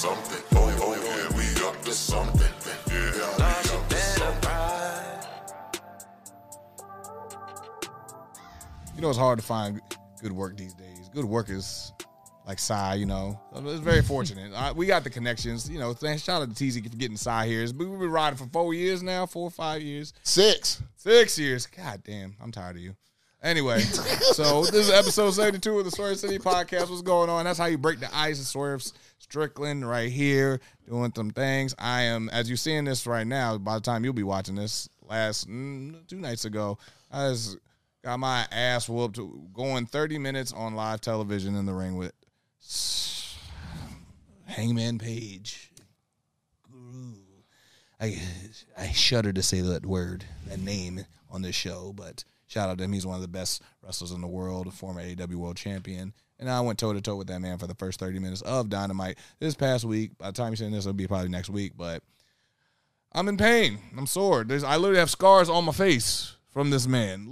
something. Oh yeah, we up to something. Yeah, we up to something. You know, it's hard to find good work these days. Good work is like Psy, you know. It's very fortunate. We got the connections. You know, thanks. Shout out to TZ for getting Psy here. We've been riding for 4 years now, 4 or 5 years. 6 years. God damn, I'm tired of you. Anyway, so this is episode 72 of the Swerve City Podcast. What's going on? That's how you break the ice. Swerve Strickland right here doing some things. I am, as you're seeing this right now, by the time you'll be watching this, last 2 nights ago, I just got my ass whooped going 30 minutes on live television in the ring with Hangman Page. I shudder to say that word, that name on this show, but shout out to him. He's one of the best wrestlers in the world, a former AEW World Champion. And I went toe-to-toe with that man for the first 30 minutes of Dynamite this past week. By the time you're saying this, it'll be probably next week. But I'm in pain. I'm sore. I literally have scars on my face from this man.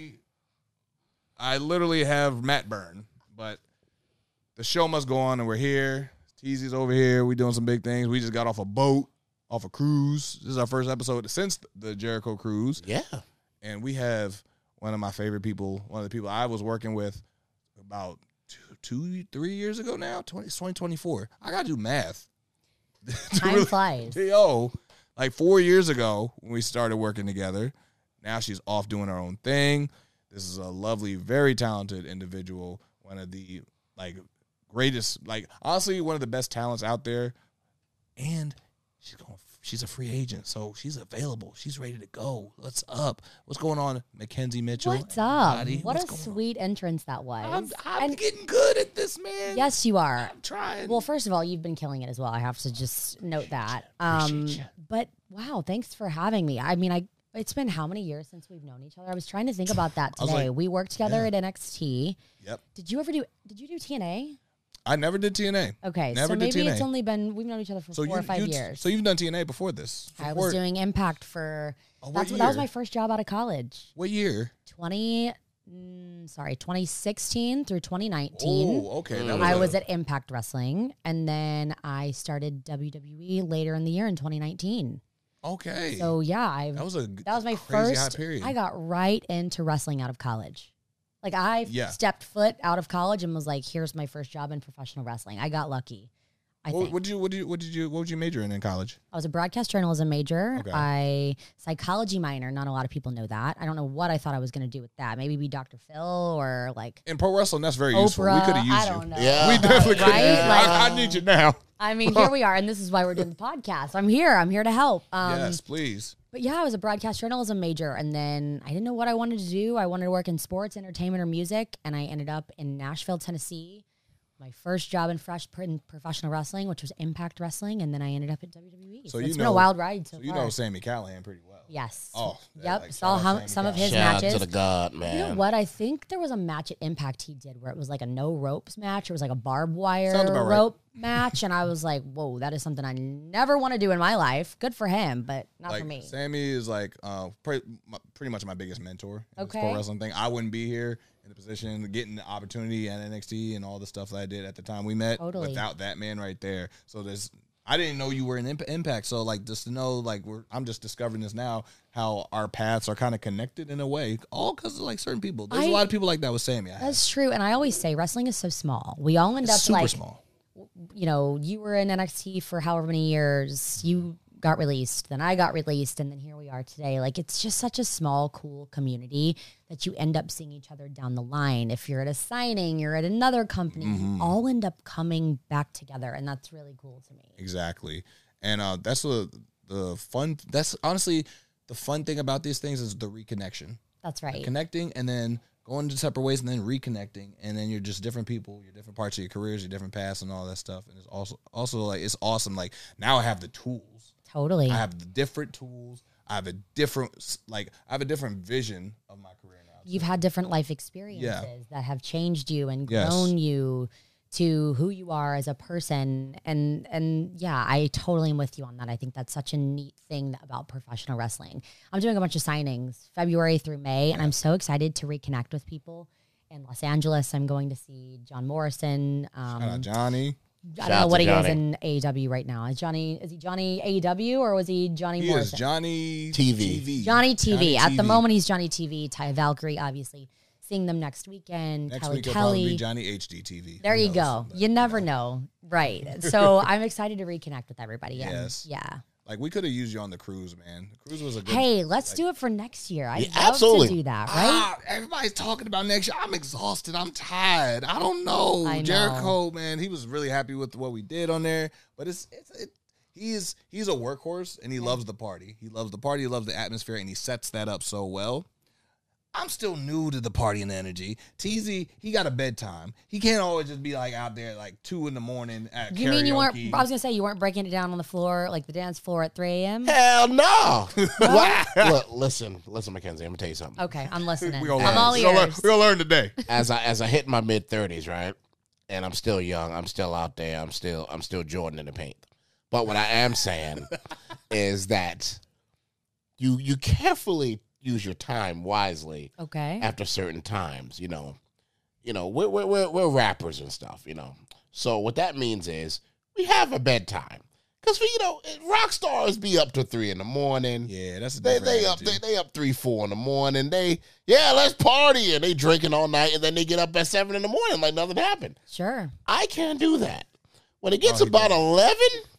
I literally have mat burn. But the show must go on, and we're here. TZ's over here. We doing some big things. We just got off a boat, off a cruise. This is our first episode since the Jericho cruise. Yeah. And we have one of my favorite people, one of the people I was working with about 3 years ago now. 2024. I got to do math. Time flies. Yo, like 4 years ago when we started working together. Now she's off doing her own thing. This is a lovely, very talented individual. One of the, greatest, honestly, one of the best talents out there. And she's a free agent, so she's available. She's ready to go. What's up? What's going on, Mackenzie Mitchell? What's up? Everybody? What a sweet entrance that was. I'm getting good at this, man. Yes, you are. I'm trying. Well, first of all, you've been killing it as well. I have to just note that. Appreciate you. But wow, thanks for having me. I mean, it's been how many years since we've known each other? I was trying to think about that today. We worked together at NXT. Yep. Did you do TNA? I never did TNA. Okay, never so did maybe TNA. it's only been, we've known each other for 4 or 5 years. So you've done TNA before this? I was doing Impact for, what that was my first job out of college. What year? 2016 through 2019. Oh, okay. I was at Impact Wrestling, and then I started WWE later in the year in 2019. Okay. So yeah, that was my crazy first. high period. I got right into wrestling out of college. I stepped foot out of college and was like, "Here's my first job in professional wrestling." I got lucky. I think. What did you major in college? I was a broadcast journalism major. Okay. Psychology minor. Not a lot of people know that. I don't know what I thought I was going to do with that. Maybe be Dr. Phil or in pro wrestling. That's very Oprah. useful. We could have used I don't know. Yeah. We definitely could. Right? I need you now. I mean, here we are, and this is why we're doing the podcast. I'm here to help. Yes, please. But yeah, I was a broadcast journalism major, and then I didn't know what I wanted to do. I wanted to work in sports, entertainment, or music, and I ended up in Nashville, Tennessee. My first job in professional wrestling, which was Impact Wrestling, and then I ended up at WWE. So it's been a wild ride so far. You know Sami Callihan pretty well. Yes. Oh. Yep. Saw some of his Shout matches. out to the God, man. You know what? I think there was a match at Impact he did where it was like a no ropes match. It was like a barbed wire rope match. And I was like, whoa, that is something I never want to do in my life. Good for him, but not for me. Sami is pretty much my biggest mentor in this pro wrestling thing. I wouldn't be here in the position, getting the opportunity at NXT and all the stuff that I did at the time we met without that man right there. So I didn't know you were in Impact, so just to know, I'm just discovering this now, how our paths are kind of connected in a way, all because of certain people. There's a lot of people like that with Sami. That's true, and I always say wrestling is so small. We all end up super small. You know, you were in NXT for however many years. You got released, then I got released, and then here we are today. It's just such a small, cool community that you end up seeing each other down the line. If you're at a signing, you're at another company, you all end up coming back together, and that's really cool to me. Exactly. And that's the fun, that's honestly the fun thing about these things is the reconnection. That's right. Connecting and then going to separate ways and then reconnecting, and then you're just different people, you're different parts of your careers, your different paths and all that stuff. And it's also it's awesome. Now I have the tools. Totally. I have the different tools. I have a different vision of my career now. You've had different life experiences that have changed you and grown you to who you are as a person. And yeah, I totally am with you on that. I think that's such a neat thing about professional wrestling. I'm doing a bunch of signings February through May, and I'm so excited to reconnect with people. In Los Angeles, I'm going to see John Morrison. Shout out Johnny. I don't know what he is in AEW right now. Is he Johnny AEW or was he Johnny He Morrison? is Johnny TV. Johnny TV. Johnny At the TV. moment, he's Johnny TV. Ty Valkyrie, obviously. Seeing them next weekend. Next Kelly week, it'll probably Kelly. be Johnny HDTV. There Who you knows? go. But, You never know. Right. So I'm excited to reconnect with everybody. And Yes. yeah. Like, we could have used you on the cruise, man. The cruise was a good. Hey, let's do it for next year. I'd Yeah, love absolutely. to do that, right? Everybody's talking about next year. I'm exhausted. I'm tired. I don't know. I know. Jericho, man, he was really happy with what we did on there. But he's a workhorse and he loves the party. He loves the party. He loves the atmosphere, and he sets that up so well. I'm still new to the party and the energy. TZ, he got a bedtime. He can't always just be like out there like 2 a.m. at You mean you weren't? karaoke. I was gonna say you weren't breaking it down on the floor, like the dance floor at 3 a.m. Hell no. Look, listen, Mackenzie. I'm gonna tell you something. Okay, I'm listening. We gonna I'm learn. all We gonna learn. ears. We gonna learn today. As I hit my mid-30s, right, and I'm still young. I'm still out there. I'm still Jordan in the paint. But what I am saying is that you carefully use your time wisely Okay. after certain times. You know, we're rappers and stuff. You know, so what that means is we have a bedtime because rock stars be up to 3 a.m. Yeah, that's a They different up attitude. they up 3, 4 in the morning. Let's party, and they drinking all night, and then they get up at 7 in the morning like nothing happened. Sure. I can't do that. When it gets Oh, he about did. 11,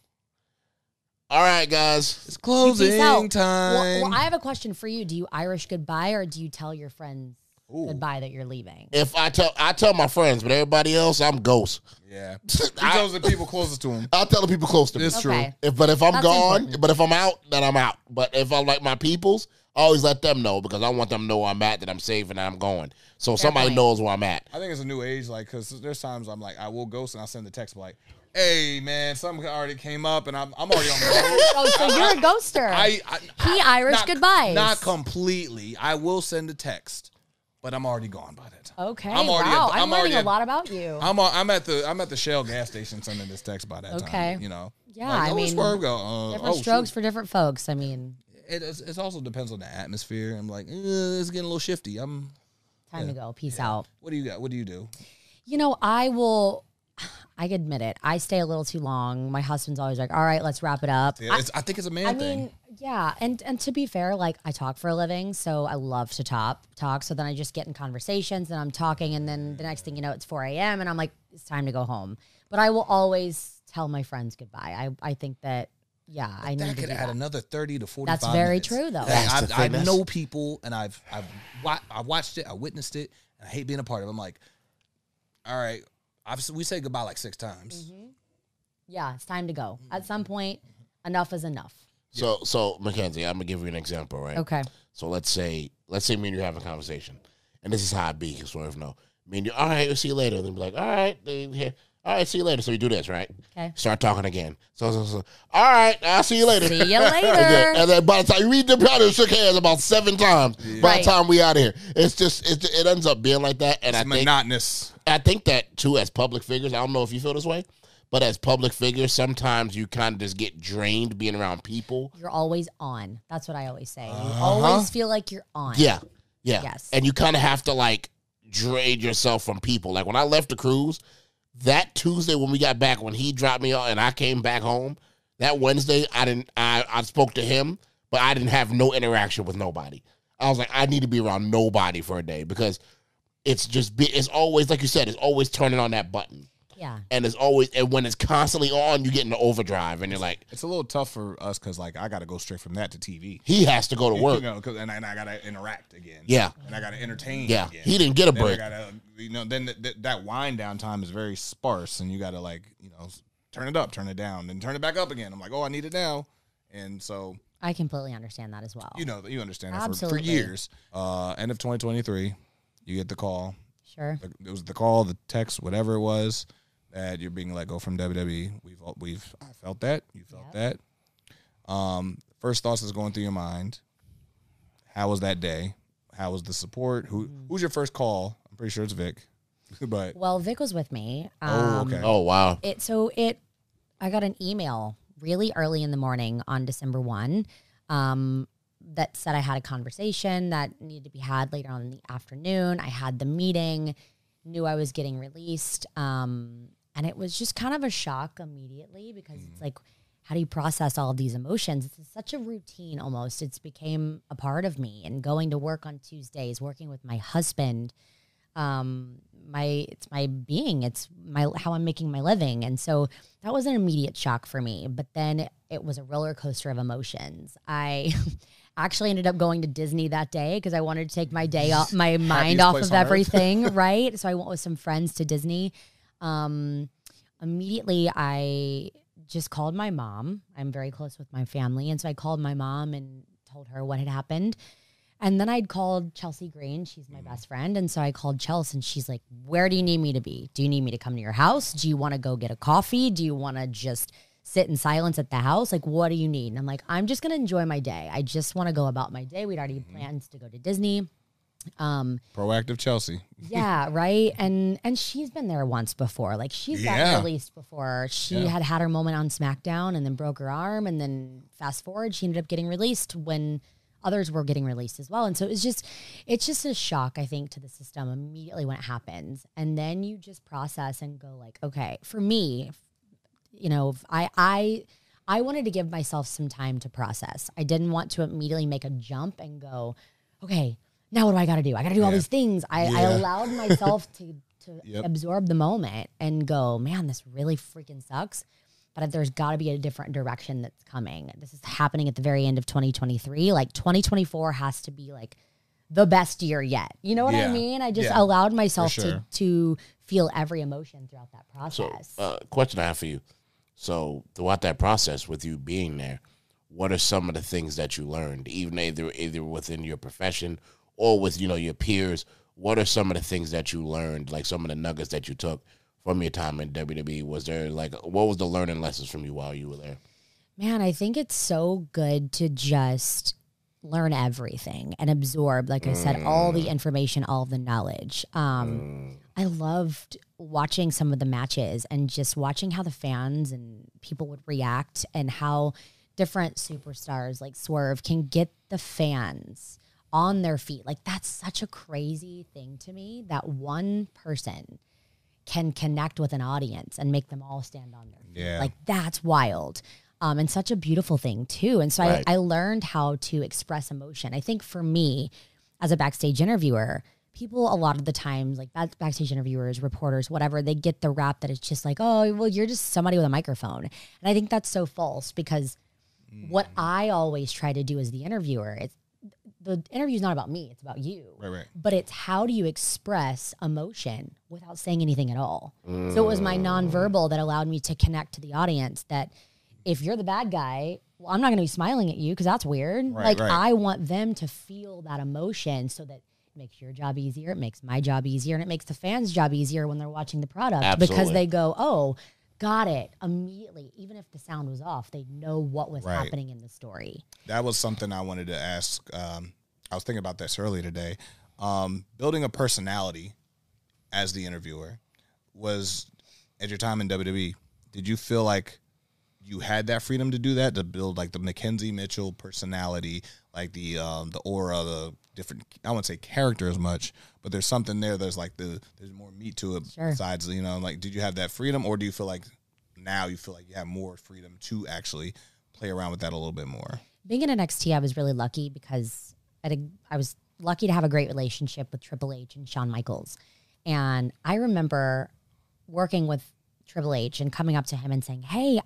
all right, guys. It's You closing peace out. time. Well, I have a question for you. Do you Irish goodbye or do you tell your friends Ooh. goodbye that you're leaving? If I tell my friends, but everybody else, I'm ghost. Yeah, he tells the people closest to him. I'll tell the people close to me. It's true. Okay. But if I'm That's gone, important. but if I'm out, then I'm out. But if I'm like my peoples, I always let them know because I want them to know where I'm at, that I'm safe, and that I'm going. So somebody point. knows where I'm at. I think it's a new age, like, because there's times I'm like, I will ghost and I'll send the text like, hey, man, something already came up and I'm already on the road. Oh, so you're a ghoster. He Irish goodbyes. Not completely. I will send a text, but I'm already gone by that time. Okay. I'm already Wow. at- I'm I'm learning already a at- lot about you. I'm at the Shell gas station sending this text by that Okay. time. You know. Yeah, Like, I where's mean, Swerve go? Different strokes for different folks. I mean, It also depends on the atmosphere. I'm like, it's getting a little shifty. time to go. Peace out. What do you got? What do you do? I admit it. I stay a little too long. My husband's always like, all right, let's wrap it up. Yeah, I think it's a man I thing. mean, yeah, and to be fair, like I talk for a living, so I love to talk. So then I just get in conversations, and I'm talking, and then the next thing you know, it's 4 a.m. and I'm like, it's time to go home. But I will always tell my friends goodbye. I think that, yeah, I need That to could do add that. another 30 to 45 That's very minutes. true, though. That's the I thing. know people, and I've watched it, I witnessed it, and I hate being a part of it. I'm like, all right, obviously we say goodbye like 6 times. Yeah, it's time to go. At some point, enough is enough. So Mackenzie, I'm gonna give you an example, right? Okay. So let's say me and you have a conversation, and this is how I be. Swerve, no, me and you. All right, we'll see you later. And then be like, all right, see you later. So we do this, right? Okay. Start talking again. So, all right, I'll see you later. See you And later. then by the time you read the pattern, shook hands about 7 times. By Right. the time we out of here, it ends up being like that. And It's monotonous. I think that too, as public figures, I don't know if you feel this way, but as public figures, sometimes you kind of just get drained being around people. You're always on. That's what I always say. You always feel like you're on. Yeah. Yes. And you kind of have to like drain yourself from people. Like when I left the cruise, that Tuesday when we got back, when he dropped me off and I came back home, that Wednesday I spoke to him, but I didn't have no interaction with nobody. I was like, I need to be around nobody for a day because it's always, like you said, it's always turning on that button. Yeah. And when it's constantly on, you get into overdrive and you're like, It's a little tough for us because, like, I got to go straight from that to TV. he has to go to work. You know, and I got to interact again. Yeah. And I got to entertain Yeah. again. He didn't get a Then I break. gotta, then that wind down time is very sparse, and you got to, like, turn it up, turn it down, then turn it back up again. I'm like, oh, I need it now. And so, I completely understand that as well. you understand that for Absolutely. years. End of 2023, you get the call. Sure. It was the call, the text, whatever it was, that you're being let go from WWE. I felt that. You felt that. First thoughts that's going through your mind. How was that day? How was the support? Who's your first call? I'm pretty sure it's Vic. But Well, Vic was with me. okay. Oh, wow. I got an email really early in the morning on December 1 that said I had a conversation that needed to be had later on in the afternoon. I had the meeting, knew I was getting released. And And it was just kind of a shock immediately because it's like, how do you process all of these emotions? It's such a routine almost. It's became a part of me. And going to work on Tuesdays, working with my husband, it's my being. It's how I'm making my living. And so that was an immediate shock for me. But then it was a roller coaster of emotions. I actually ended up going to Disney that day because I wanted to take my day off, my mind off of everything, right? So I went with some friends to Disney. Immediately, I just called my mom. I'm very close with my family. And so I called my mom and told her what had happened. And then I'd called Chelsea Green. She's my best friend. And so I called Chelsea and she's like, where do you need me to be? Do you need me to come to your house? Do you want to go get a coffee? Do you want to just sit in silence at the house? Like, what do you need? And I'm like, I'm just going to enjoy my day. I just want to go about my day. We'd already plans to go to Disney. Proactive Chelsea. Yeah, right. And she's been there once before. Like she's gotten released before. She had her moment on SmackDown and then broke her arm, and then fast forward, she ended up getting released when others were getting released as well. And so it's just a shock, I think, to the system immediately when it happens. And then you just process and go like, okay, for me, you know, I wanted to give myself some time to process. I didn't want to immediately make a jump and go, okay, now what do I got to do? I got to do all these things. I allowed myself to absorb the moment and go, man, this really freaking sucks. But there's got to be a different direction that's coming. This is happening at the very end of 2023. Like 2024 has to be like the best year yet. You know what I mean? I just allowed myself to feel every emotion throughout that process. So, question I have for you. So throughout that process with you being there, what are some of the things that you learned, even either within your profession or with, you know, your peers? What are some of the things that you learned, like some of the nuggets that you took from your time in WWE? Was there what was the learning lessons from you while you were there? Man, I think it's so good to just learn everything and absorb, like I said, all the information, all the knowledge. I loved watching some of the matches and just watching how the fans and people would react and how different superstars like Swerve can get the fans on their feet. Like that's such a crazy thing to me that one person can connect with an audience and make them all stand on their feet. Yeah. Like that's wild. And such a beautiful thing too. And so I learned how to express emotion. I think for me as a backstage interviewer, people a lot of the times, like backstage interviewers, reporters, whatever, they get the rap that it's just like, oh, well, you're just somebody with a microphone. And I think that's so false because what I always try to do as the interviewer, the interview's not about me, it's about you. Right. But it's how do you express emotion without saying anything at all? So it was my nonverbal that allowed me to connect to the audience that if you're the bad guy, well, I'm not going to be smiling at you because that's weird. I want them to feel that emotion so that it makes your job easier, it makes my job easier, and it makes the fans' job easier when they're watching the product because they go, oh, got it immediately. Even if the sound was off, they know what was happening in the story. That was something I wanted to ask. I was thinking about this earlier today. Building a personality as the interviewer was, at your time in WWE, did you feel like you had that freedom to do that, to build like the Mackenzie Mitchell personality, like the aura, the different, I wouldn't say character as much, but there's something there. There's like there's more meat to it besides, you know, like, did you have that freedom, or do you feel like now you feel like you have more freedom to actually play around with that a little bit more? Being in NXT, I was really lucky because I was lucky to have a great relationship with Triple H and Shawn Michaels. And I remember working with Triple H and coming up to him and saying, hey,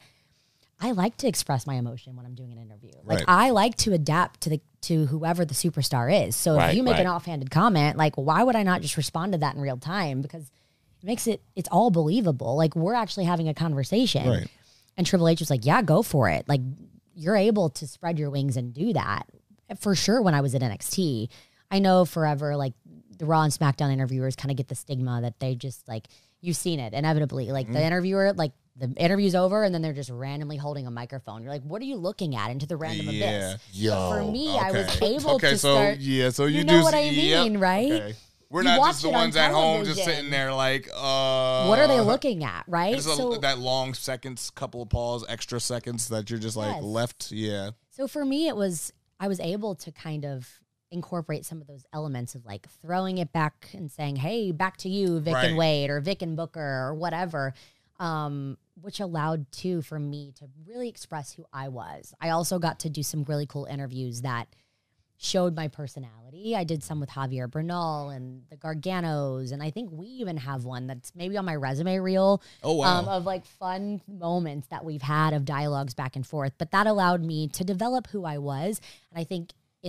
I like to express my emotion when I'm doing an interview. Like I like to adapt to whoever the superstar is. So if you make an offhanded comment, like why would I not just respond to that in real time? Because it makes it's all believable. Like we're actually having a conversation. Right. And Triple H was like, yeah, go for it. Like you're able to spread your wings and do that. For sure when I was at NXT. I know forever like the Raw and SmackDown interviewers kind of get the stigma that they just like, you've seen it inevitably. Like the interviewer, like the interview's over and then they're just randomly holding a microphone. You're like, what are you looking at into the random abyss? But for me, I was able to start. So you know what I mean, right? Okay. We're not just the ones at home just sitting there like, what are they looking at, right? So that long seconds, couple of pause, extra seconds that you're just like left. Yeah. So for me, I was able to kind of incorporate some of those elements of like throwing it back and saying, hey, back to you, Vic Right. and Wade, or Vic and Booker, or whatever, which allowed too for me to really express who I was. I also got to do some really cool interviews that showed my personality. I did some with Javier Bernal and the Garganos, and I think we even have one that's maybe on my resume reel. Oh, wow. Of like fun moments that we've had of dialogues back and forth. But that allowed me to develop who I was, and I think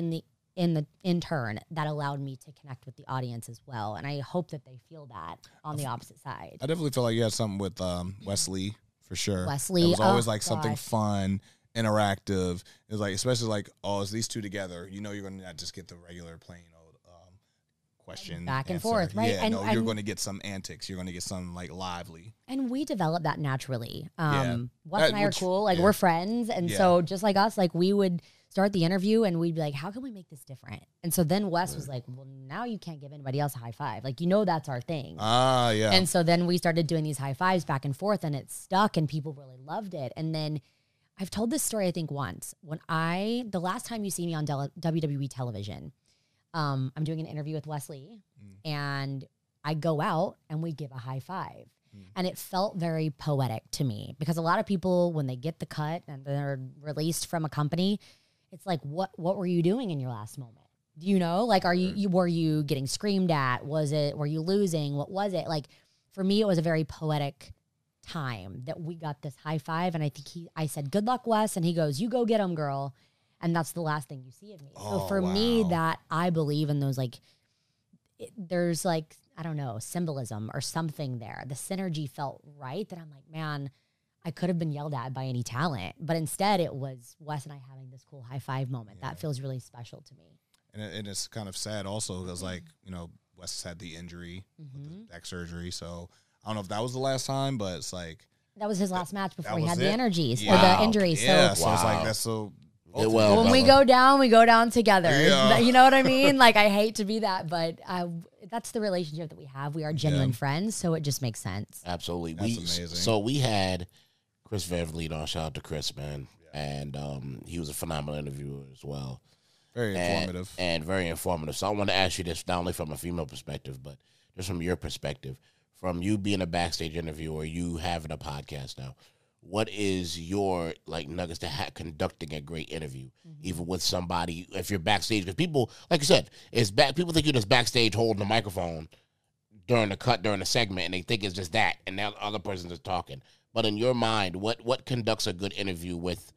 in turn that allowed me to connect with the audience as well. And I hope that they feel that on the opposite side. I definitely feel like you had something with Wesley for sure. Wesley, it was always oh, like something gosh. fun, interactive. It was like, especially like, oh, it's these two together. You know, you're going to not just get the regular plain old question Back and answer. forth, right? Yeah, And- no, you're and- going to get some antics. You're going to get some like lively. And we developed that naturally. Yeah. Wes and I are Which- cool. Like yeah. we're friends. And Yeah. so just like us, like we would start the interview and we'd be like, how can we make this different? And so then Wes was like, well, now you can't give anybody else a high five. Like, you know, that's our thing. Ah, yeah. And so then we started doing these high fives back and forth, and it stuck, and people really loved it. And then I've told this story, I think, once. The last time you see me on WWE television, I'm doing an interview with Wesley, and I go out and we give a high five. And it felt very poetic to me, because a lot of people, when they get the cut and they're released from a company, it's like, what were you doing in your last moment? Do you know? Like, were you getting screamed at? Were you losing? What was it? Like, for me, it was a very poetic time that we got this high five. And I think I said, good luck, Wes. And he goes, you go get him, girl. And that's the last thing you see of me. So Oh, for me, wow. that I believe in those, like, there's like, I don't know, symbolism or something there. The synergy felt right, that I'm like, man, I could have been yelled at by any talent, but instead it was Wes and I having this cool high five moment. That feels really special to me. And it's kind of sad also because, like, you know, Wes had the injury with the back surgery. So I don't know if that was the last time, but it's like, That was his last match before he was had the it? injuries or Wow. the injury. yeah. So So it's like, Wow. that's so. Did well, when we brother. we go down together. Yeah. You know what I mean? Like, I hate to be that, but that's the relationship that we have. We are genuine friends, so it just makes sense. Absolutely. That's amazing. So we had Chris Van Vliet on. Shout out to Chris, man. And he was a phenomenal interviewer as well. Very informative. And very informative. So I want to ask you this, not only from a female perspective, but just from your perspective. From you being a backstage interviewer, you having a podcast now, what is your like nuggets to conducting a great interview, even with somebody if you're backstage? Because people, like you said, people think you're just backstage holding the microphone during the cut, during the segment, and they think it's just that, and the other person's just talking. But in your mind, what conducts a good interview with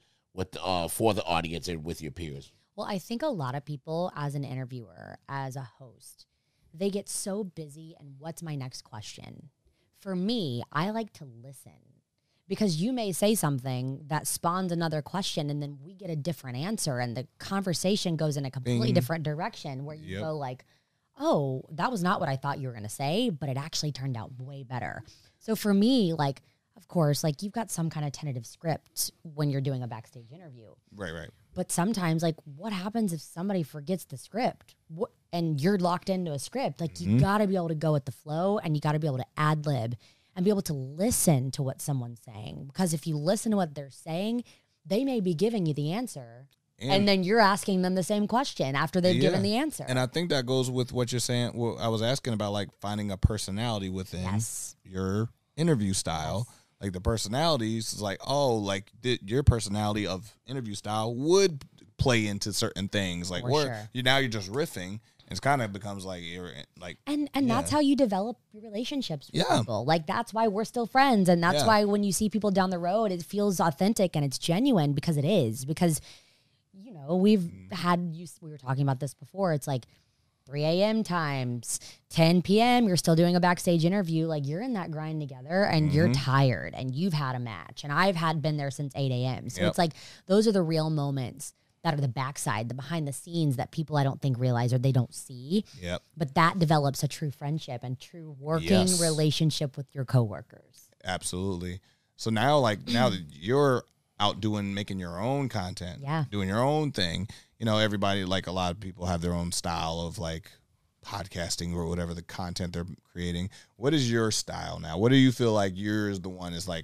for the audience and with your peers? Well, I think a lot of people, as an interviewer, as a host, they get so busy and what's my next question? For me, I like to listen, because you may say something that spawns another question and then we get a different answer and the conversation goes in a completely Bing. different direction where you Yep. go like, oh, that was not what I thought you were going to say, but it actually turned out way better. So for me, like, of course, like, you've got some kind of tentative script when you're doing a backstage interview. Right. But sometimes, like, what happens if somebody forgets the script and you're locked into a script? Like, you got to be able to go with the flow, and you got to be able to ad lib and be able to listen to what someone's saying. Because if you listen to what they're saying, they may be giving you the answer. And then you're asking them the same question after they've given the answer. And I think that goes with what you're saying. Well, I was asking about, like, finding a personality within Yes. your interview style. Like, the personalities is like, oh, like, your personality of interview style would play into certain things. Like, For where sure. now you're just riffing. It kind of becomes like you're like, And that's how you develop your relationships with Yeah. people. Like, that's why we're still friends. And that's Yeah. why when you see people down the road, it feels authentic and it's genuine, because it is. Because, you know, we were talking about this before. It's like 3 a.m. times 10 p.m. You're still doing a backstage interview. Like, you're in that grind together and you're tired and you've had a match. And I've been there since 8 a.m. So Yep. it's like, those are the real moments that are the backside, the behind the scenes that people I don't think realize or they don't see. yep, But that develops a true friendship and true working Yes. relationship with your coworkers. absolutely. So now, like, now that you're out making your own content, Yeah. doing your own thing, you know, everybody, like, a lot of people have their own style of, like, podcasting or whatever the content they're creating. What is your style now? What do you feel like yours the one is like,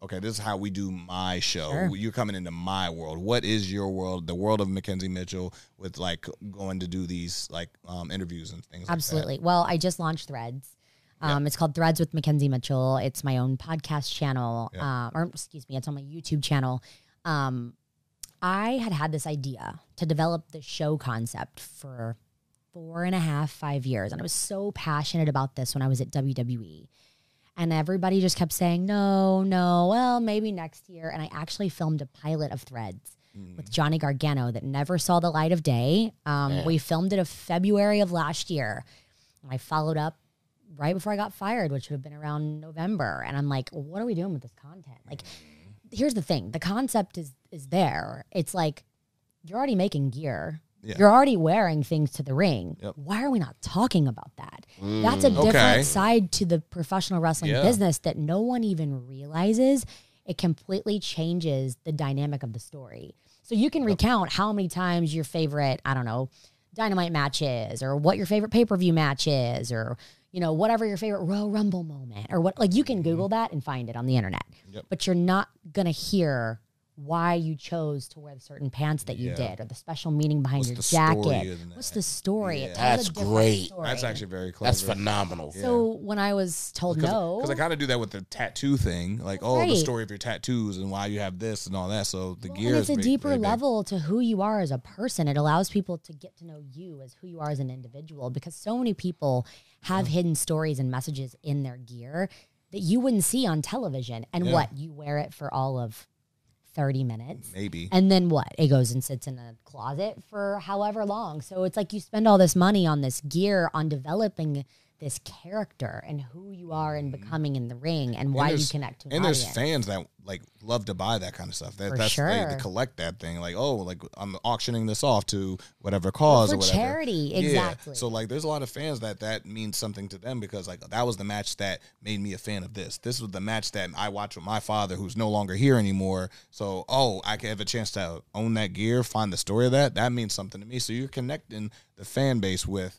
okay, this is how we do my show. Sure. You're coming into my world. What is your world? The world of Mackenzie Mitchell with like going to do these like interviews and things. Absolutely. Well, I just launched Threads. It's called Threads with Mackenzie Mitchell. It's my own podcast channel, or excuse me, it's on my YouTube channel. I had this idea to develop the show concept for 4.5, 5 years. And I was so passionate about this when I was at WWE. And everybody just kept saying, no, well, maybe next year. And I actually filmed a pilot of Threads with Johnny Gargano that never saw the light of day. We filmed it in February of last year. And I followed up right before I got fired, which would have been around November. And I'm like, well, what are we doing with this content? Like, here's the thing. The concept is there. It's like, you're already making gear. Yeah. You're already wearing things to the ring. Yep. Why are we not talking about that? That's a different side to the professional wrestling business that no one even realizes. It completely changes the dynamic of the story. So you can recount how many times your favorite, I don't know, Dynamite match is, or what your favorite pay-per-view match is, or whatever your favorite Royal Rumble moment, or what, like you can Google that and find it on the internet. Yep. But you're not going to hear why you chose to wear the certain pants that you did, or the special meaning behind your jacket. What's the story? Yeah. That's great. Story. That's actually very clever. That's phenomenal. So when I was told no, because I kind of do that with the tattoo thing, like the story of your tattoos and why you have this and all that. So the gear is a deeper level to who you are as a person. It allows people to get to know you as who you are as an individual, because so many people have hidden stories and messages in their gear that you wouldn't see on television. And what, you wear it for all of 30 minutes. Maybe. And then what? It goes and sits in a closet for however long. So it's like you spend all this money on this gear, on developing this character and who you are and becoming in the ring and why you connect to an audience. There's fans that like love to buy that kind of stuff. That's sure. They collect that thing. Like, I'm auctioning this off to whatever cause or whatever. Charity, exactly. Yeah. So like there's a lot of fans that means something to them, because like that was the match that made me a fan of this. This was the match that I watched with my father, who's no longer here anymore. So I can have a chance to own that gear, find the story of that. That means something to me. So you're connecting the fan base with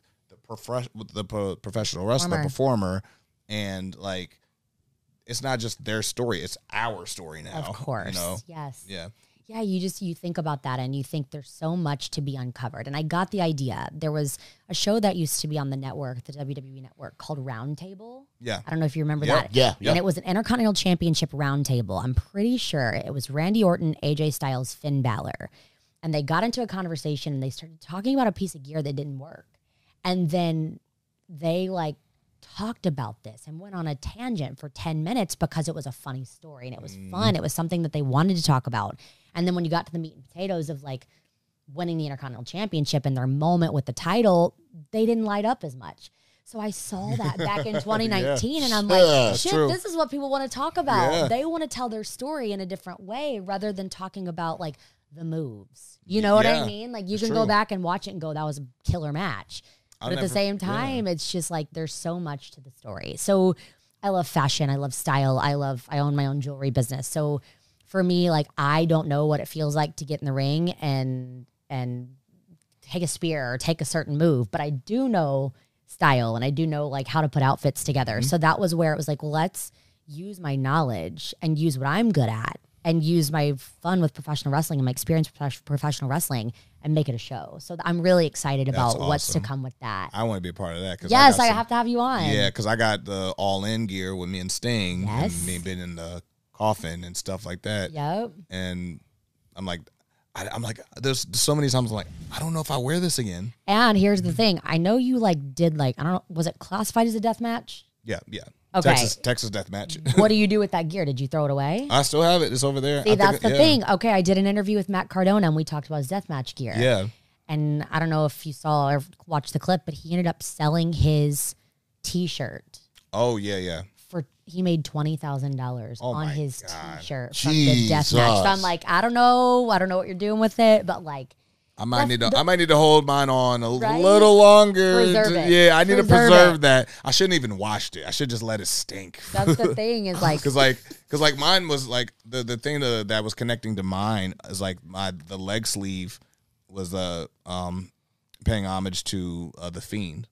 the professional wrestler, performer, and like it's not just their story, it's our story now. Of course. Yes. Yeah. Yeah, you think about that and you think there's so much to be uncovered. And I got the idea. There was a show that used to be on the network, the WWE network, called Roundtable. Yeah. I don't know if you remember that. Yeah. And it was an Intercontinental Championship Roundtable. I'm pretty sure it was Randy Orton, AJ Styles, Finn Balor. And they got into a conversation and they started talking about a piece of gear that didn't work. And then they like talked about this and went on a tangent for 10 minutes because it was a funny story and it was fun. It was something that they wanted to talk about. And then when you got to the meat and potatoes of like winning the Intercontinental Championship and their moment with the title, they didn't light up as much. So I saw that back in 2019 and I'm like, shit, this is what people want to talk about. Yeah. They want to tell their story in a different way rather than talking about like the moves. You know what I mean? Like you can go back and watch it and go, that was a killer match. But at the same time, it's just like there's so much to the story. So I love fashion. I love style. I own my own jewelry business. So for me, like I don't know what it feels like to get in the ring and take a spear or take a certain move, but I do know style and I do know like how to put outfits together. So that was where it was like, well, let's use my knowledge and use what I'm good at and use my fun with professional wrestling and my experience with professional wrestling and make it a show. So I'm really excited about what's to come with that. I want to be a part of that. Yes, I have to have you on. Yeah, because I got the all-in gear with me and Sting and me being in the coffin and stuff like that. Yep. And I'm like, there's so many times I'm like, I don't know if I wear this again. And here's the thing. I know you like did like, I don't know, was it classified as a death match? Yeah. Okay. Texas death match. What do you do with that gear? Did you throw it away? I still have it. It's over there. See, that's the thing. Okay, I did an interview with Matt Cardona and we talked about his deathmatch gear. Yeah. And I don't know if you saw or watched the clip, but he ended up selling his T-shirt. Oh, yeah. He made $20,000 on his T-shirt from Jesus. the deathmatch. So I'm like, I don't know what you're doing with it, but like, I might need to hold mine on a little longer. Preserve it. Yeah, I need to preserve that. I shouldn't even washed it. I should just let it stink. That's the thing is like, because mine was like the thing that was connecting to mine is like the leg sleeve was paying homage to the Fiend,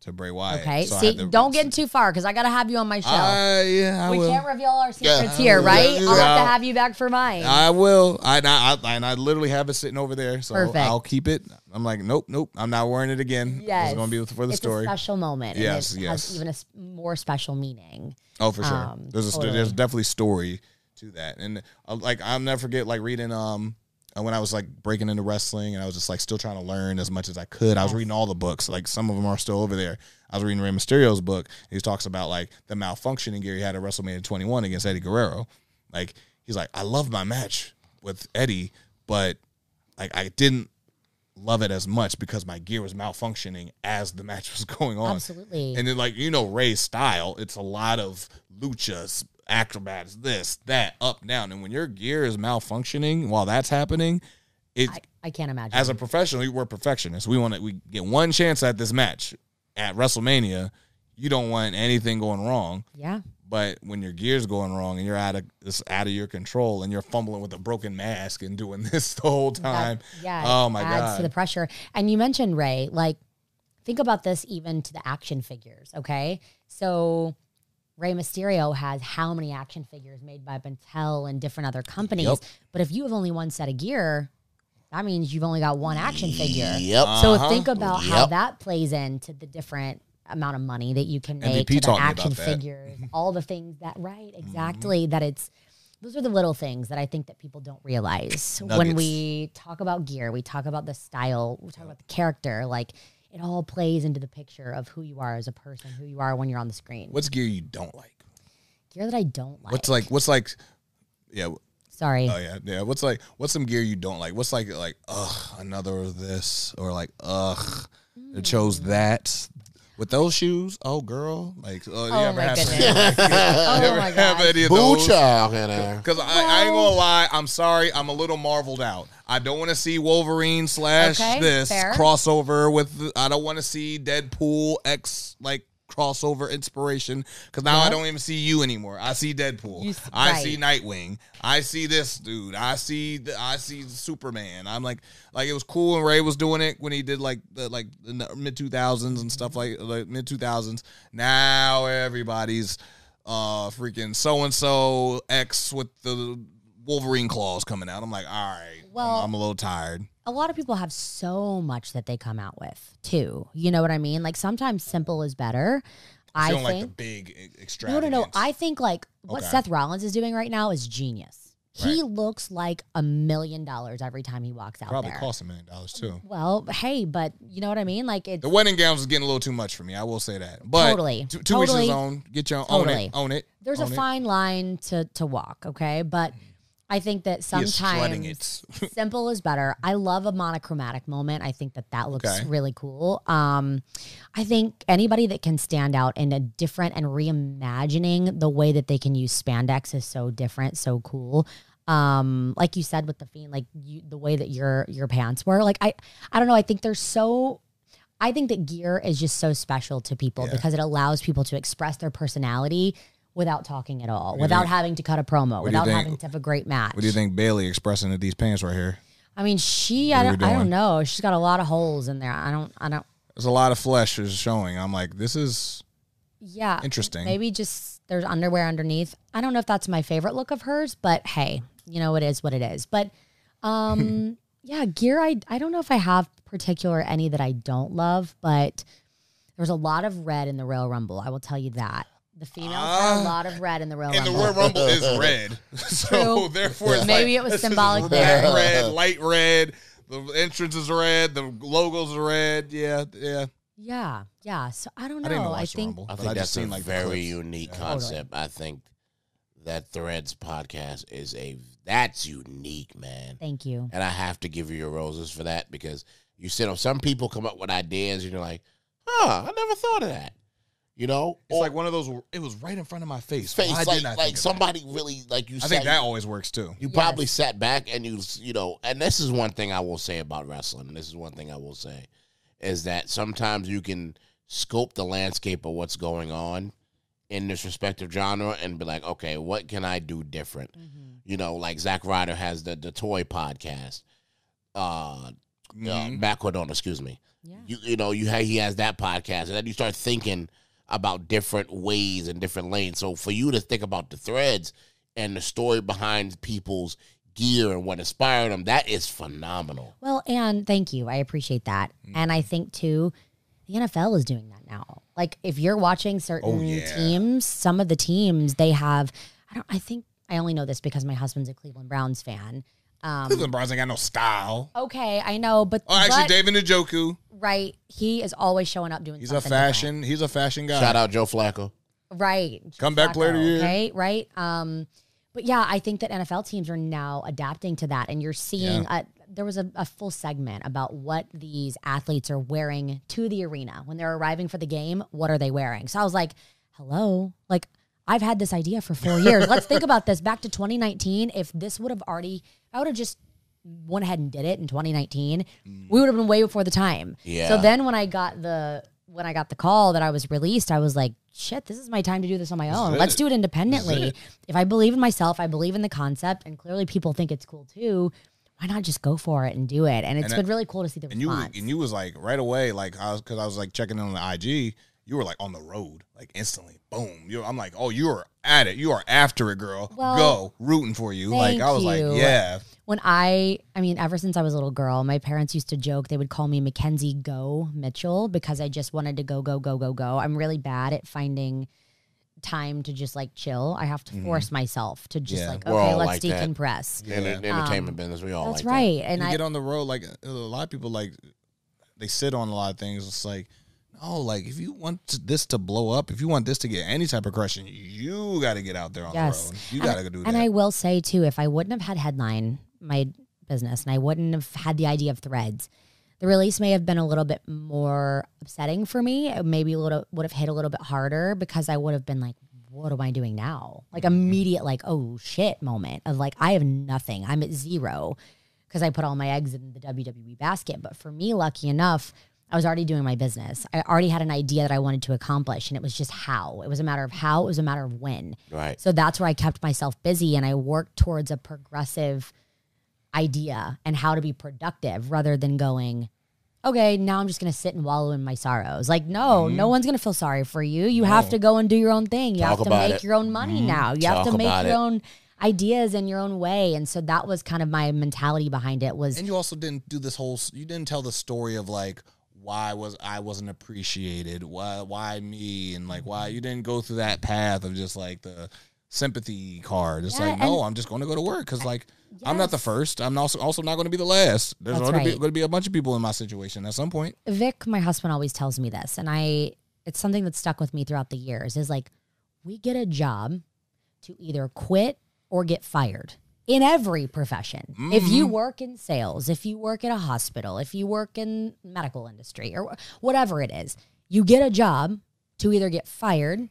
to Bray Wyatt. Okay, So I see, had to- don't get too far because I got to have you on my show. I we will. can't reveal our secrets Yeah. here, right? Yeah. I'll have to have you back for mine. I will. I literally have it sitting over there, so Perfect. I'll keep it. I'm like, nope. I'm not wearing it again. Yes. It's going to be for the it's story. a special moment. Yes, and it yes. has even a more special meaning. Oh, for sure. Totally. There's definitely story to that, and like I'll never forget like reading when I was like breaking into wrestling, and I was just like still trying to learn as much as I could. I was reading all the books, like some of them are still over there. I was reading Rey Mysterio's book. He talks about like the malfunctioning gear he had at WrestleMania 21 against Eddie Guerrero. Like he's like, I loved my match with Eddie, but like I didn't love it as much because my gear was malfunctioning as the match was going on. Absolutely. And then like Ray's style, it's a lot of luchas, acrobats, this, that, up, down. And when your gear is malfunctioning while that's happening, I can't imagine. as a professional, we're perfectionists. We get one chance at this match at WrestleMania. You don't want anything going wrong. yeah. But when your gear's going wrong and you're out of your control and you're fumbling with a broken mask and doing this the whole time, oh my adds god, to the pressure. And you mentioned Ray. Like, think about this even to the action figures. Okay, so Rey Mysterio has how many action figures made by Mattel and different other companies? Yep. But if you have only one set of gear, that means you've only got one action figure. Yep. So think about how Yep. that plays into the different amount of money that you can make MVP to the taught me action about that. figures, all the things that, right, exactly, that it's, those are the little things that I think that people don't realize. When Nuggets. we talk about gear, we talk about the style, we talk about the character, like it all plays into the picture of who you are as a person, who you are when you're on the screen. what's gear you don't like? Gear that I don't like. What's like, yeah. Sorry. Oh yeah. What's some gear you don't like? What's like another of this, or like it chose that with those shoes? Oh girl, like you ever my have goodness. you Oh ever my have God. any of Boo those? child in there. Because I ain't gonna lie, I'm sorry, I'm a little marveled out. I don't want to see Wolverine / Okay, this fair. crossover with. I don't want to see Deadpool X like crossover inspiration, because now I Yep. don't even see you anymore. I see Deadpool. I right. see Nightwing. I see this dude. I see Superman. I'm like it was cool when Ray was doing it when he did like the mid 2000s and stuff like mid 2000s. Now everybody's freaking so and so X with the Wolverine claws coming out. I'm like, all right, Well, I'm a little tired. a lot of people have so much that they come out with too. You know what I mean? Like sometimes simple is better. I You don't think like the big extravagance. No. I think like what Okay. Seth Rollins is doing right now is genius. He Right. looks like $1 million every time he walks out Probably there. cost $1 million too. Well, hey, but you know what I mean? Like it's The wedding gowns is getting a little too much for me. I will say that. But Totally. to each Totally. his own. Get your Totally. own it. there's a own it. fine line to walk, okay? But I think that He is strutting sometimes it. simple is better. I love a monochromatic moment. I think that looks Okay. really cool. I think anybody that can stand out in a different and reimagining the way that they can use spandex is so different, so cool. Like you said with the Fiend, like the way that your pants were, like I don't know. I think I think that gear is just so special to people Yeah. because it allows people to express their personality without talking at all, do you without think? having to cut a promo, do you without think? having to have a great match. What do you think Bailey expressing at these pants right here? I mean, I What are we don't doing? know. She's got a lot of holes in there. I don't. There's a lot of flesh is showing. I'm like, this is Yeah. interesting. Maybe just there's underwear underneath. I don't know if that's my favorite look of hers, but hey, it is what it is. But yeah, gear, I don't know if I have particular any that I don't love, but there's a lot of red in the Royal Rumble. I will tell you that. The females had a lot of red in the Royal And the Rumble. Royal Rumble is red. So True. therefore it's Maybe like, it was this is symbolic there. Red, light red. The entrance is red. The logos are red. Yeah. Yeah. So I don't know. I didn't even I watch the think Rumble. I but think just that's a seen, like, the very clips. unique Yeah. concept. I think that Threads podcast that's unique, man. Thank you. And I have to give you your roses for that, because you said some people come up with ideas and you're like, I never thought of that. You know? It's like one of those. It was right in front of my face. face, Why like didn't I think of that? somebody really, like you I said. think that always works too. You Yes. probably sat back and you know, and this is one thing I will say about wrestling. This is one thing I will say is that sometimes you can scope the landscape of what's going on in this respective genre and be like, okay, what can I do different? You know, like Zack Ryder has the Toy podcast. Matt Cardona, excuse me. Yeah. He has that podcast, and then you start thinking about different ways and different lanes. So for you to think about the threads and the story behind people's gear and what inspired them, that is phenomenal. Well, and thank you. I appreciate that. And I think, too, the NFL is doing that now. Like, if you're watching certain teams, some of the teams, they have, I only know this because my husband's a Cleveland Browns fan. Cleveland Browns ain't got no style. Okay, I know, but David Njoku. Right, he is always showing up doing. He's something He's a fashion guy. Shout out Joe Flacco. Right, Comeback player of the year. Okay, right. But yeah, I think that NFL teams are now adapting to that, and you're seeing. There was a full segment about what these athletes are wearing to the arena when they're arriving for the game. What are they wearing? So I was like, "Hello, like." I've had this idea for 4 years. Let's think about this. Back to 2019, if this would have already, I would have just went ahead and did it in 2019. We would have been way before the time. Yeah. So then when I got the call that I was released, I was like, shit, this is my time to do this on my own. Let's do it independently. If I believe in myself, I believe in the concept, and clearly people think it's cool too. Why not just go for it and do it? And it's been really cool to see the response. And you was like right away, like because I was like checking in on the IG. You were like on the road, like instantly, boom. I'm like, oh, you are at it. You are after it, girl. Well, go, rooting for you. Like I was like, yeah. When ever since I was a little girl, my parents used to joke, they would call me Mackenzie Go Mitchell because I just wanted to go, go, go, go, go. I'm really bad at finding time to just like chill. I have to force myself to just like, okay, let's decompress. In the entertainment business, we all that's like right. that. And you get on the road, like a lot of people, like they sit on a lot of things. It's like, oh, like if you want this to blow up, if you want this to get any type of crushing, you got to get out there on the road. You got to do that. And I will say too, if I wouldn't have had Headline, my business, and I wouldn't have had the idea of threads, the release may have been a little bit more upsetting for me. It maybe would have hit a little bit harder because I would have been like, what am I doing now? Like immediate, like, oh shit moment of like, I have nothing. I'm at zero because I put all my eggs in the WWE basket. But for me, lucky enough, I was already doing my business. I already had an idea that I wanted to accomplish, and it was just how. It was a matter of how. It was a matter of when. Right. So that's where I kept myself busy, and I worked towards a progressive idea and how to be productive rather than going, okay, now I'm just going to sit and wallow in my sorrows. Like, no, no one's going to feel sorry for you. You have to go and do your own thing. You have to make your own money now. You have to make your own ideas in your own way. And so that was kind of my mentality behind it was. And you also didn't do this you didn't tell the story of like, why I wasn't appreciated? Why me? And like, why you didn't go through that path of just like the sympathy card? It's like, no, I'm just going to go to work because like I'm not the first. I'm also not going to be the last. There's going to be a bunch of people in my situation at some point. Vic, my husband, always tells me this, and it's something that's stuck with me throughout the years. Is like, we get a job to either quit or get fired. In every profession. If you work in sales, if you work at a hospital, if you work in medical industry or whatever it is, you get a job to either get fired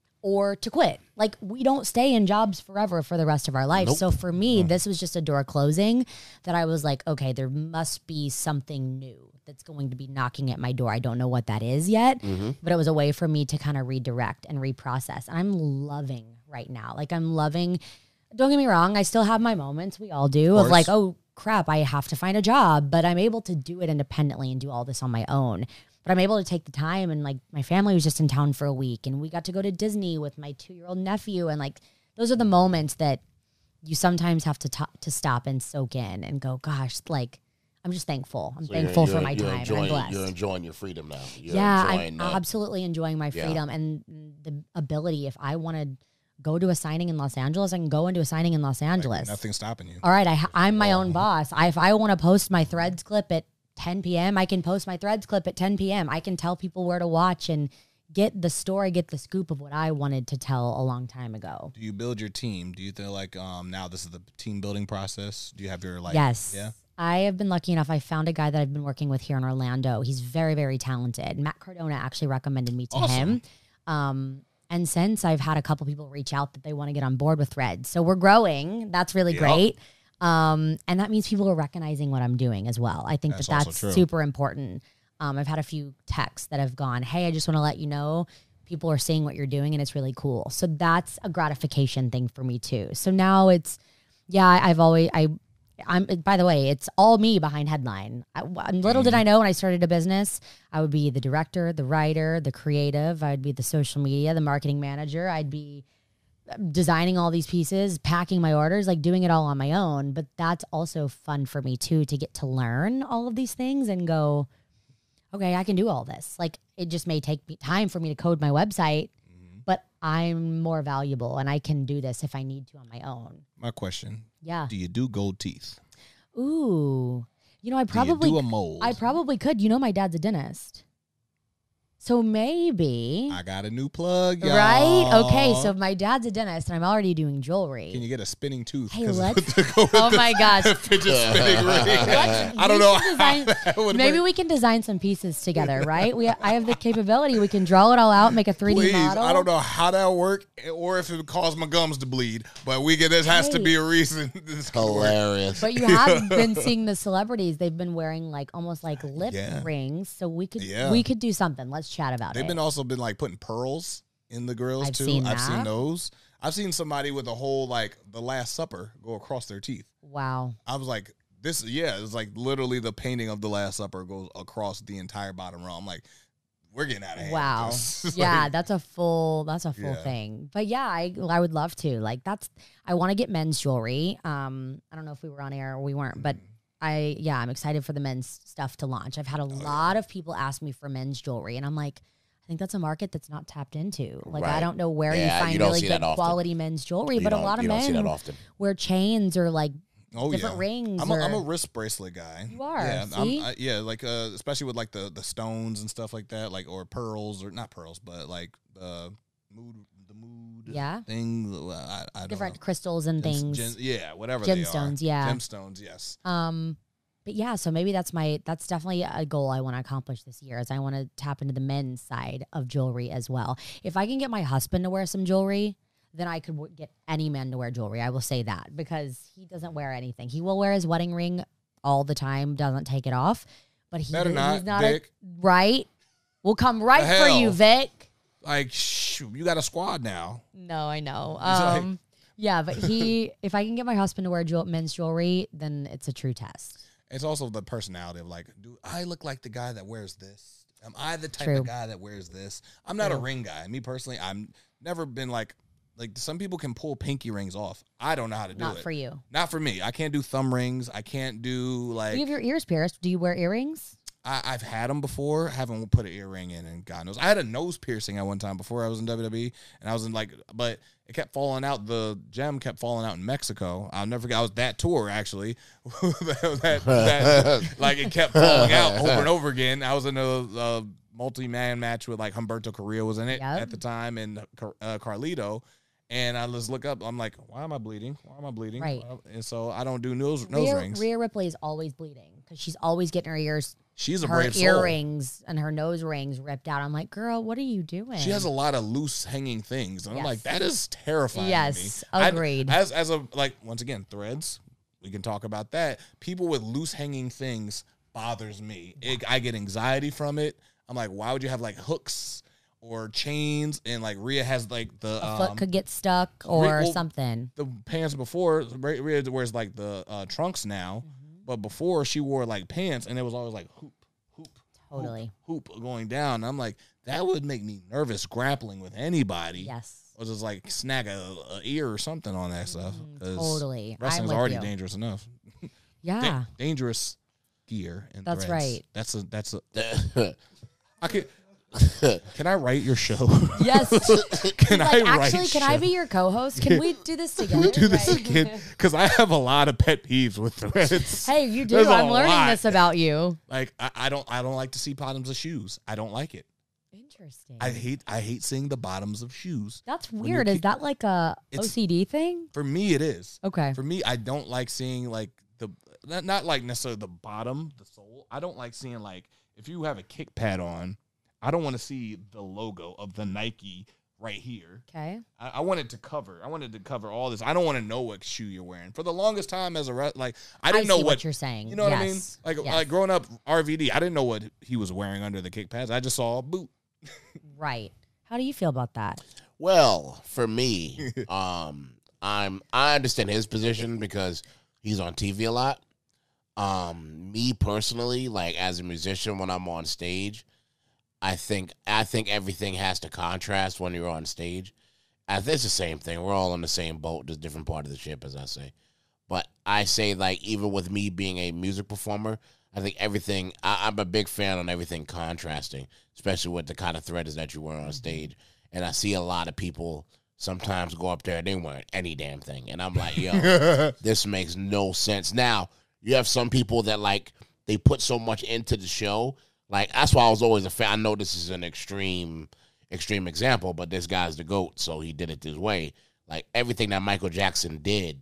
or to quit. Like, we don't stay in jobs forever for the rest of our life. Nope. So for me, this was just a door closing that I was like, okay, there must be something new that's going to be knocking at my door. I don't know what that is yet, but it was a way for me to kind of redirect and reprocess. And I'm loving right now. Like, I'm loving. Don't get me wrong, I still have my moments, we all do, of like, oh, crap, I have to find a job. But I'm able to do it independently and do all this on my own. But I'm able to take the time, and like my family was just in town for a week, and we got to go to Disney with my 2-year-old nephew. And like, those are the moments that you sometimes have to stop and soak in and go, gosh, like, I'm just thankful. I'm thankful for my time. And I'm blessed. You're enjoying your freedom now. I'm absolutely enjoying my freedom and the ability, if I want to go to a signing in Los Angeles, I can go and do a signing in Los Angeles. Like, nothing's stopping you. All right, I'm my own boss. If I want to post my Threads clip at 10 p.m., I can post my Threads clip at 10 p.m. I can tell people where to watch and get the story, get the scoop of what I wanted to tell a long time ago. Do you build your team? Do you feel like now this is the team building process? Do you have your like? Yes. Yeah. I have been lucky enough. I found a guy that I've been working with here in Orlando. He's very, very talented. Matt Cardona actually recommended me to him. And since I've had a couple people reach out that they want to get on board with Threads. So we're growing. That's really great. And that means people are recognizing what I'm doing as well. I think that's super important. I've had a few texts that have gone, hey, I just want to let you know people are seeing what you're doing and it's really cool. So that's a gratification thing for me too. So now it's, I By the way, it's all me behind Headline. Little did I know when I started a business, I would be the director, the writer, the creative. I'd be the social media, the marketing manager. I'd be designing all these pieces, packing my orders, like doing it all on my own. But that's also fun for me too, to get to learn all of these things and go, okay, I can do all this. Like, it just may take me time for me to code my website, but I'm more valuable and I can do this if I need to on my own. My question. Yeah. Do you do gold teeth? Ooh. You know, Do you do a mold? I probably could. You know, my dad's a dentist. So maybe. I got a new plug, y'all. Right? Okay, so my dad's a dentist and I'm already doing jewelry. Can you get a spinning tooth? Hey, 'Cause let's. to go with Oh the my gosh. fidget spinning ring. I don't We know. should how design- that would Maybe work. we can design some pieces together, right? I have the capability. We can draw it all out, make a 3D Please, model. I don't know how that'll work or if it would cause my gums to bleed, but there has to Hey. be a reason. This could work. Hilarious. But you have been seeing the celebrities. They've been wearing like almost like lip Yeah. rings. So we could Yeah. do something. Let's chat about They've it. been also been like putting pearls in the grills I've too. seen I've seen that. those. I've seen somebody with a whole like the Last Supper go across their teeth. Wow. I was like, it's like literally the painting of the Last Supper goes across the entire bottom row. I'm like, we're getting out of hand. Wow. It's Yeah, like- that's a full Yeah. thing. But yeah, I would love to. Like I want to get men's jewelry. I don't know if we were on air or we weren't, but I'm excited for the men's stuff to launch. I've had a lot of people ask me for men's jewelry and I'm like, I think that's a market that's not tapped into. Like, I Right. don't know where Yeah, you find you don't really see good that often. quality men's jewelry, You but a don't- lot of you don't see men that often. wear chains or like Oh different yeah, rings. I'm or, a wrist bracelet guy. You are, yeah, see? like especially with like the stones and stuff like that, like or pearls or not pearls, but like the mood Yeah. thing. I don't different know. crystals and things. Whatever they are. Gemstones, yeah. Gemstones, yes. But yeah, so maybe that's definitely a goal I want to accomplish this year is I want to tap into the men's side of jewelry as well. If I can get my husband to wear some jewelry, then I could get any man to wear jewelry. I will say that because he doesn't wear anything. He will wear his wedding ring all the time, doesn't take it off, but he's not Vic. right. We'll come right The for you, hell? Vic. Like, you got a squad now. No, I know. like- Yeah, but if I can get my husband to wear men's jewelry, then it's a true test. It's also the personality of like, do I look like the guy that wears this? Am I the type True. of guy that wears this? I'm not a ring guy. Me personally, I'm never been like some people can pull pinky rings off. I don't know how to do Not it. for you. Not for me. I can't do thumb rings. I can't do like. You have your ears pierced. Do you wear earrings? I've had them before. Haven't put an earring in, and God knows I had a nose piercing at one time before I was in WWE, and I was in but it kept falling out. The gem kept falling out in Mexico. I'll never forget. I was that tour actually. Like it kept falling out over and over again. I was in a multi-man match with like Humberto Carrillo was in it Yep. at the time, and Carlito. And I just look up. I'm like, why am I bleeding? Why am I bleeding? Right. And so I don't do nose rings. Rhea Ripley is always bleeding because she's always getting her ears, She's a her brave soul. earrings and her nose rings ripped out. I'm like, girl, what are you doing? She has a lot of loose hanging things. And I'm Yes. like, that is terrifying Yes, to me. agreed. As a like once again, threads, we can talk about that. People with loose hanging things bothers me. I get anxiety from it. I'm like, why would you have like hooks or chains? And like Rhea has like the a foot could get stuck or well, something. the pants before. Rhea wears like the trunks now. But before she wore like pants and it was always like hoop. Totally. Hoop going down. I'm like, that would make me nervous grappling with anybody. Yes. Or just like snag a ear or something on that stuff. 'Cause Totally. I'm Wrestling's with already you. dangerous enough. Yeah. Dangerous gear and That's threads. right. That's a. I could. Can I write your show? Yes. Can I Like, write? actually, can I be your co-host? Can we do this together? do this Right. again? Because I have a lot of pet peeves with threads. Hey, you do. There's a I'm learning lot. this about you. Like I don't like to see bottoms of shoes. I don't like it. Interesting. I hate seeing the bottoms of shoes. That's you weird. Is keep- that like a It's- OCD thing? For me, it is. Okay. For me, I don't like seeing like not like necessarily the bottom, the sole. I don't like seeing like if you have a kick pad on, I don't want to see the logo of the Nike right here. Okay. I want it to cover. I wanted to cover all this. I don't want to know what shoe you're wearing. For the longest time as a like I didn't know see what you're saying. You know what I mean? Yes. Like Yes. like growing up RVD, I didn't know what he was wearing under the kick pads. I just saw a boot. Right. How do you feel about that? Well, for me, I understand his position because he's on TV a lot. Me personally, like as a musician, when I'm on stage, I think everything has to contrast when you're on stage. I think it's the same thing. We're all on the same boat, just different part of the ship, as I say. But I say, like, even with me being a music performer, I think everything, I'm a big fan on everything contrasting, especially with the kind of threads that you wear on stage. And I see a lot of people sometimes go up there and they wearing any damn thing. And I'm like, yo, this makes no sense. Now, you have some people that, like, they put so much into the show. Like, that's why I was always a fan. I know this is an extreme example, but this guy's the GOAT, so he did it this way. Like, everything that Michael Jackson did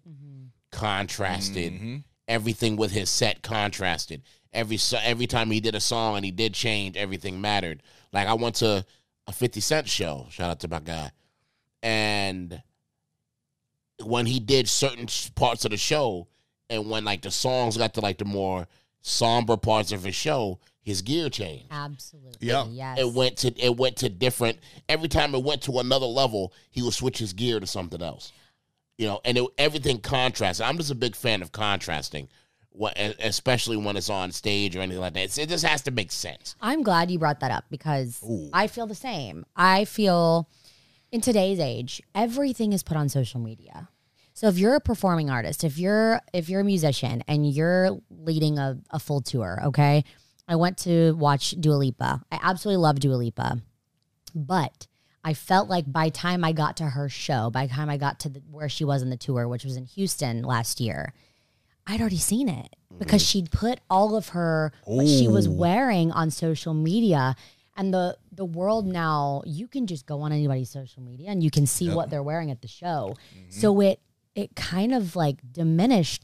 contrasted. Everything with his set contrasted. Every time he did a song and he did change, everything mattered. Like, I went to a 50 Cent show. Shout out to my guy. And when he did certain parts of the show, and when, like, the songs got to, like, the more somber parts of his show, his gear changed. Absolutely. Yeah. Yes. It went to different. Every time it went to another level, he would switch his gear to something else. You know, and everything contrasts. I'm just a big fan of contrasting, especially when it's on stage or anything like that. It just has to make sense. I'm glad you brought that up because I feel the same. I feel in today's age, everything is put on social media. So if you're a performing artist, if you're a musician and you're leading a full tour, okay? I went to watch Dua Lipa. I absolutely love Dua Lipa. But I felt like by the time I got to her show, by the time I got to where she was in the tour, which was in Houston last year, I'd already seen it because she'd put all of her, what she was wearing on social media. And the world now, you can just go on anybody's social media and you can see what they're wearing at the show. So it kind of like diminished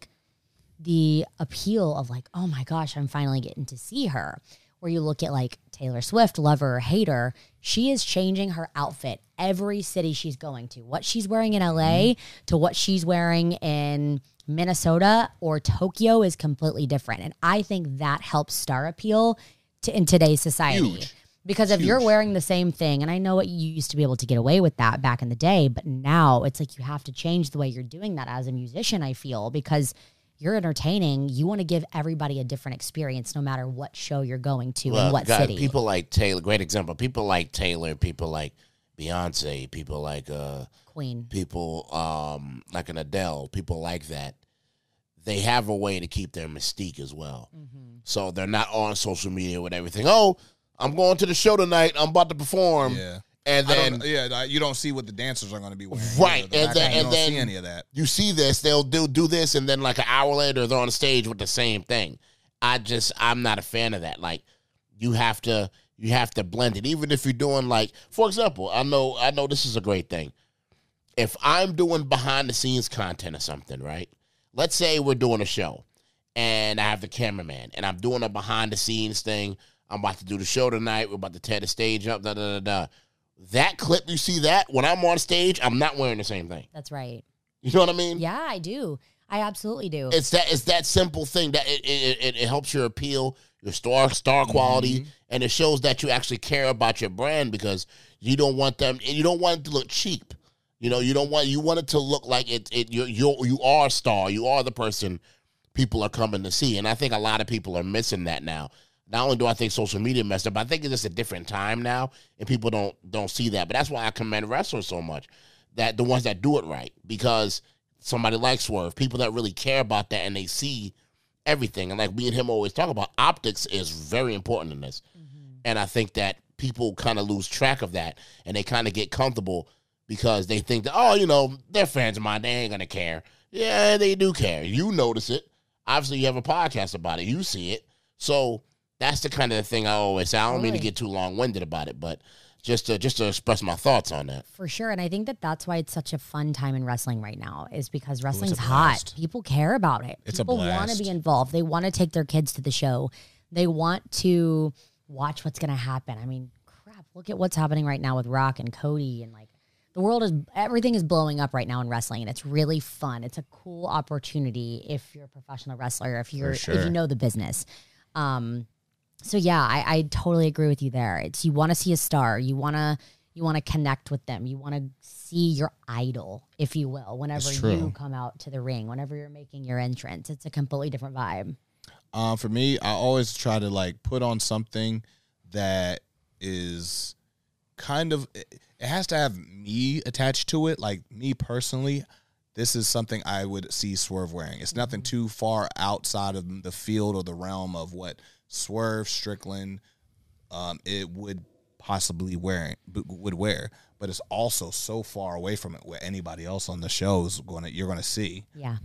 the appeal of like, oh my gosh, I'm finally getting to see her. Where you look at like Taylor Swift, love her or hate her, she is changing her outfit every city she's going to. What she's wearing in LA to what she's wearing in Minnesota or Tokyo is completely different. And I think that helps star appeal in today's society. Huge. Because if you're wearing the same thing, and I know you used to be able to get away with that back in the day, but now it's like you have to change the way you're doing that as a musician, I feel, because you're entertaining. You want to give everybody a different experience no matter what show you're going to and what city. People like Taylor, great example. People like Taylor, people like Beyonce, people like Queen. People like an Adele, people like that. They have a way to keep their mystique as well. So they're not on social media with everything. Oh, I'm going to the show tonight. I'm about to perform. Yeah. And then you don't see what the dancers are going to be wearing. Right. You know, And then you don't see any of that. You see this, they'll do this, and then like an hour later they're on stage with the same thing. I'm not a fan of that. Like you have to blend it. Even if you're doing like, for example, I know this is a great thing. If I'm doing behind the scenes content or something, right? Let's say we're doing a show and I have the cameraman and I'm doing a behind the scenes thing. I'm about to do the show tonight. We're about to tear the stage up, That clip, you see that? When I'm on stage, I'm not wearing the same thing. That's right. You know what I mean? Yeah, I do. I absolutely do. It's that simple thing that it helps your appeal, your star quality, and it shows that you actually care about your brand because you don't want it to look cheap. You know, you want it to look like you are a star. You are the person people are coming to see. And I think a lot of people are missing that now. Not only do I think social media messed up, but I think it's just a different time now, and people don't see that. But that's why I commend wrestlers so much, that the ones that do it right, because somebody like Swerve, people that really care about that, and they see everything. And like me and him always talk about, optics is very important in this. And I think that people kind of lose track of that, and they kind of get comfortable because they think that, oh, you know, they're fans of mine, they ain't gonna care. Yeah, they do care. You notice it. Obviously, you have a podcast about it. You see it. So that's the kind of thing I always say. I don't mean to get too long-winded about it, but just to express my thoughts on that. For sure. And I think that's why it's such a fun time in wrestling right now, is because wrestling's hot. People care about it. People want to be involved. They want to take their kids to the show. They want to watch what's going to happen. I mean, crap, look at what's happening right now with Rock and Cody, and like everything is blowing up right now in wrestling, and it's really fun. It's a cool opportunity if you're a professional wrestler, if you know the business. So yeah, I totally agree with you there. It's, you want to see a star. You want You want to connect with them. You want to see your idol, if you will, whenever That's true. you come out to the ring, whenever you're making your entrance. It's a completely different vibe. For me, I always try to like put on something that is kind of, it has to have me attached to it. Like me personally, this is something I would see Swerve wearing. It's nothing too far outside of the field or the realm of what Swerve Strickland it would possibly wear, but it's also so far away from it where anybody else on the show is you're gonna see. Yeah.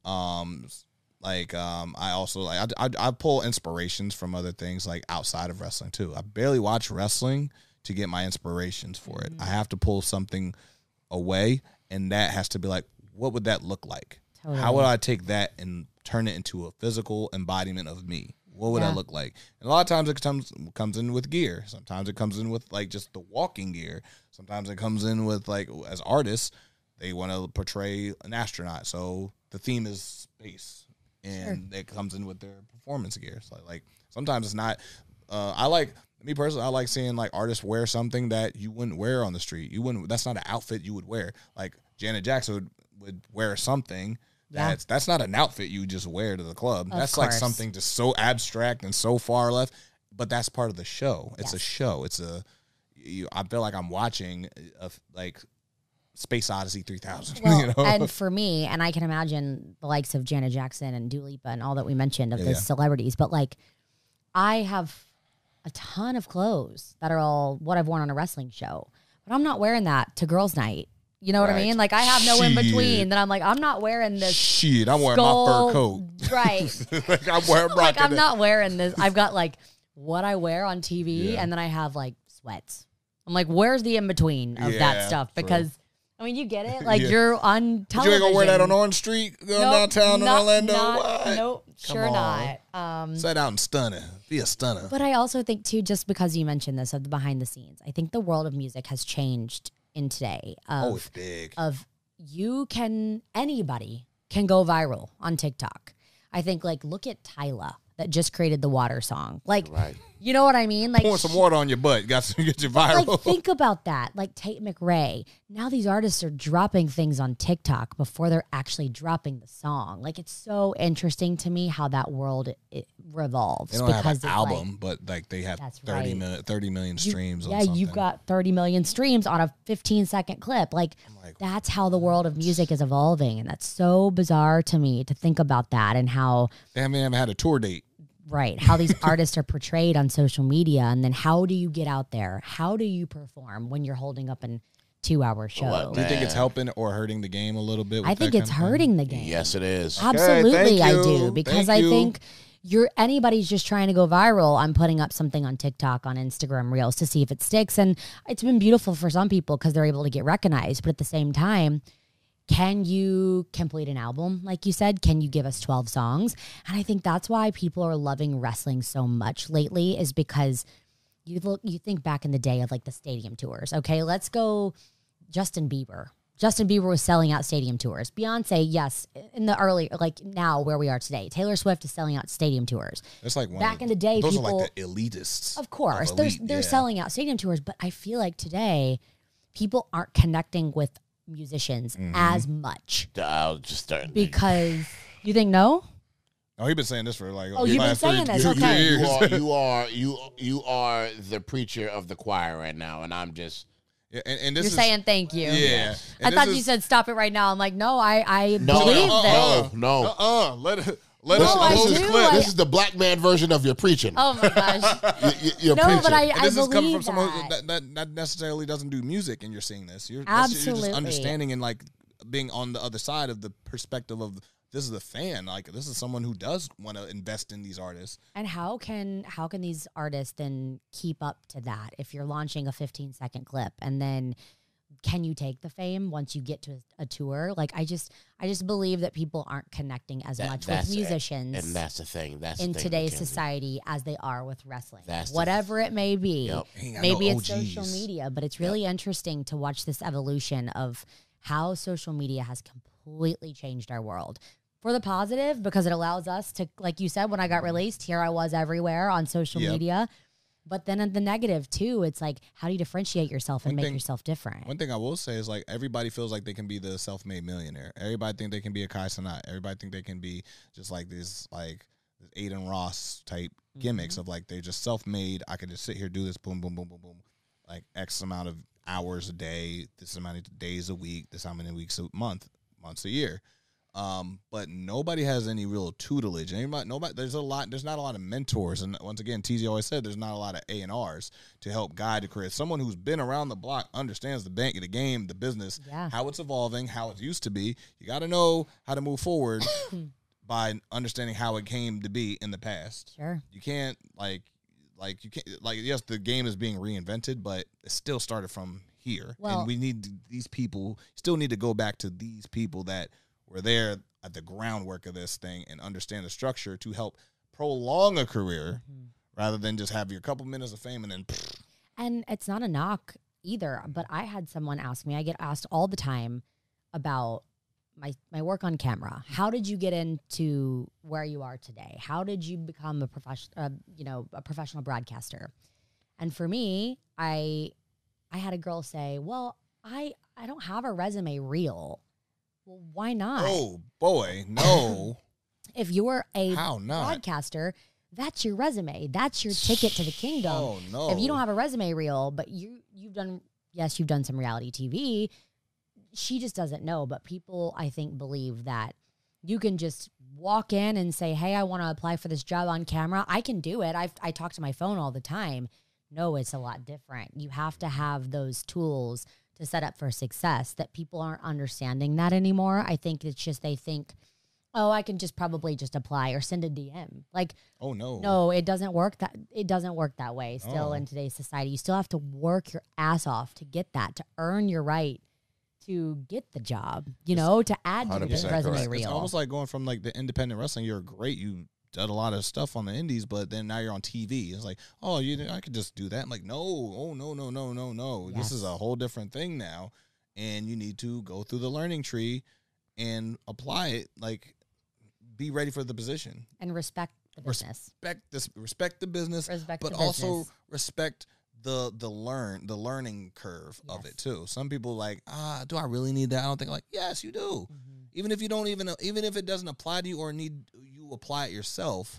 I also like I pull inspirations from other things like outside of wrestling too. I barely watch wrestling to get my inspirations for it. I have to pull something away, and that has to be like, what would that look like? Totally. How would I take that and turn it into a physical embodiment of me? What would that look like? And a lot of times it comes in with gear. Sometimes it comes in with like just the walking gear. Sometimes it comes in with like, as artists, they want to portray an astronaut. So the theme is space, and it comes in with their performance gear. So like sometimes it's not. Me personally, I like seeing like artists wear something that you wouldn't wear on the street. You wouldn't. That's not an outfit you would wear. Like Janet Jackson would wear something. That's not an outfit you just wear to the club. That's like something just so abstract and so far left, but that's part of the show. It's a show. I feel like I'm watching like Space Odyssey 3000. Well, you know? And for me, and I can imagine the likes of Janet Jackson and Dua Lipa and all that we mentioned of the celebrities, but like I have a ton of clothes that are all what I've worn on a wrestling show, but I'm not wearing that to girls' night. You know what I mean? Like I have no in between. That I'm like, I'm not wearing this. Shit, I'm wearing my fur coat. Right. Like I'm not wearing this. I've got like what I wear on TV, and then I have like sweats. I'm like, where's the in between of that stuff? Because I mean, you get it. Like you're on television. You ain't gonna wear that on Orange Street going downtown in Orlando? Nope, sure not. Set out and stunner. Be a stunner. But I also think too, just because you mentioned this of the behind the scenes, I think the world of music has changed in today. It's big. Anybody can go viral on TikTok. I think like look at Tyla that just created the water song. Like, you know what I mean? Like pouring some water on your butt got to get you viral. Like think about that. Like Tate McRae. Now these artists are dropping things on TikTok before they're actually dropping the song. Like it's so interesting to me how that world it revolves. They don't have an album, but like they have 30 million streams. You've got 30 million streams on a 15-second clip. Like that's how the world of music is evolving, and that's so bizarre to me to think about that and how they haven't even had a tour date. Right. How these artists are portrayed on social media. And then how do you get out there? How do you perform when you're holding up a 2-hour show? Do you think it's helping or hurting the game a little bit? I think it's hurting the game. Yes, it is. Absolutely, I do. Because I think anybody's just trying to go viral. I'm putting up something on TikTok, on Instagram Reels to see if it sticks. And it's been beautiful for some people because they're able to get recognized. But at the same time, can you complete an album? Like you said, can you give us 12 songs? And I think that's why people are loving wrestling so much lately is because you think back in the day of like the stadium tours. Okay, let's go Justin Bieber. Justin Bieber was selling out stadium tours. Beyonce, yes, in the early, like now where we are today. Taylor Swift is selling out stadium tours. It's like back in the day, those people, are like the elitists. Of course, they're selling out stadium tours. But I feel like today, people aren't connecting with musicians as much. I'll just start because you think no? Oh, he's been saying this for like. You've been saying this. Okay, you are the preacher of the choir right now, and I'm just. Yeah, and this you're saying thank you. Yeah, I thought you said stop it right now. I'm like, no, I believe that. No. Let us clip. This is the black man version of your preaching. Oh my gosh. You're preaching. But I this is coming believe from someone that necessarily doesn't do music, and you're seeing this. You're just understanding and like being on the other side of the perspective of this is a fan. Like this is someone who does want to invest in these artists. And how can these artists then keep up to that if you're launching a 15-second clip and then can you take the fame once you get to a tour? Like I just believe that people aren't connecting as much with musicians. And that's the thing. In today's society as they are with wrestling. Whatever it may be. Yep. Maybe it's social media, but it's really interesting to watch this evolution of how social media has completely changed our world. For the positive, because it allows us to, like you said, when I got released, here I was everywhere on social media. But then in the negative too, it's like, how do you differentiate yourself and One make thing- yourself different? One thing I will say is like everybody feels like they can be the self-made millionaire. Everybody think they can be a Kai Cenat. Everybody think they can be just like this Aiden Ross type gimmicks of like they're just self-made. I can just sit here, do this, boom, boom, boom, boom, boom, like X amount of hours a day, this amount of days a week, this how many weeks a month, months a year. But nobody has any real tutelage. Nobody. There's not a lot of mentors. And once again, TZ always said there's not a lot of A&Rs to help guide the career. Someone who's been around the block understands the bank, the game, the business, Yeah. how it's evolving, how it used to be. You got to know how to move forward by understanding how it came to be in the past. Sure. You can't yes, the game is being reinvented, but it still started from here. Well- and we need these people. Still need to go back to these people that were there at the groundwork of this thing and understand the structure to help prolong a career rather than just have your couple minutes of fame and then And it's not a knock either, but I had someone ask me, I get asked all the time about my work on camera. How did you get into where you are today? How did you become a professional broadcaster? And for me, I had a girl say, "Well, I don't have a resume reel." Well, why not? oh boy, no. If you're a How not? broadcaster, that's your resume. That's your ticket to the kingdom. Oh no. If you don't have a resume reel, but you've done some reality TV, she just doesn't know. But people, I think, believe that you can just walk in and say, "Hey, I want to apply for this job on camera." I can do it. I talk to my phone all the time. No, it's a lot different. You have to have those tools to set up for success. That people aren't understanding that anymore. I think it's just they think, "Oh, I can just probably just apply or send a DM." Like, oh no. no, it doesn't work that way. Still Oh. in today's society, you still have to work your ass off to get that, to earn your right to get the job, to add to the 100% resume correct. reel. It's almost like going from like the independent wrestling. You're great. You did a lot of stuff on the indies, but then now you're on TV. It's like, oh, I could just do that. I'm like, no, oh no. This is Yes. a whole different thing now, and you need to go through the learning tree and apply it. Like, be ready for the position. And respect the business. Respect the business, Respect but the also business. respect the learning curve of Yes. it too. Some people like, do I really need that? I don't think. Like, yes, you do. Even if you don't even if it doesn't apply to you or need you apply it yourself,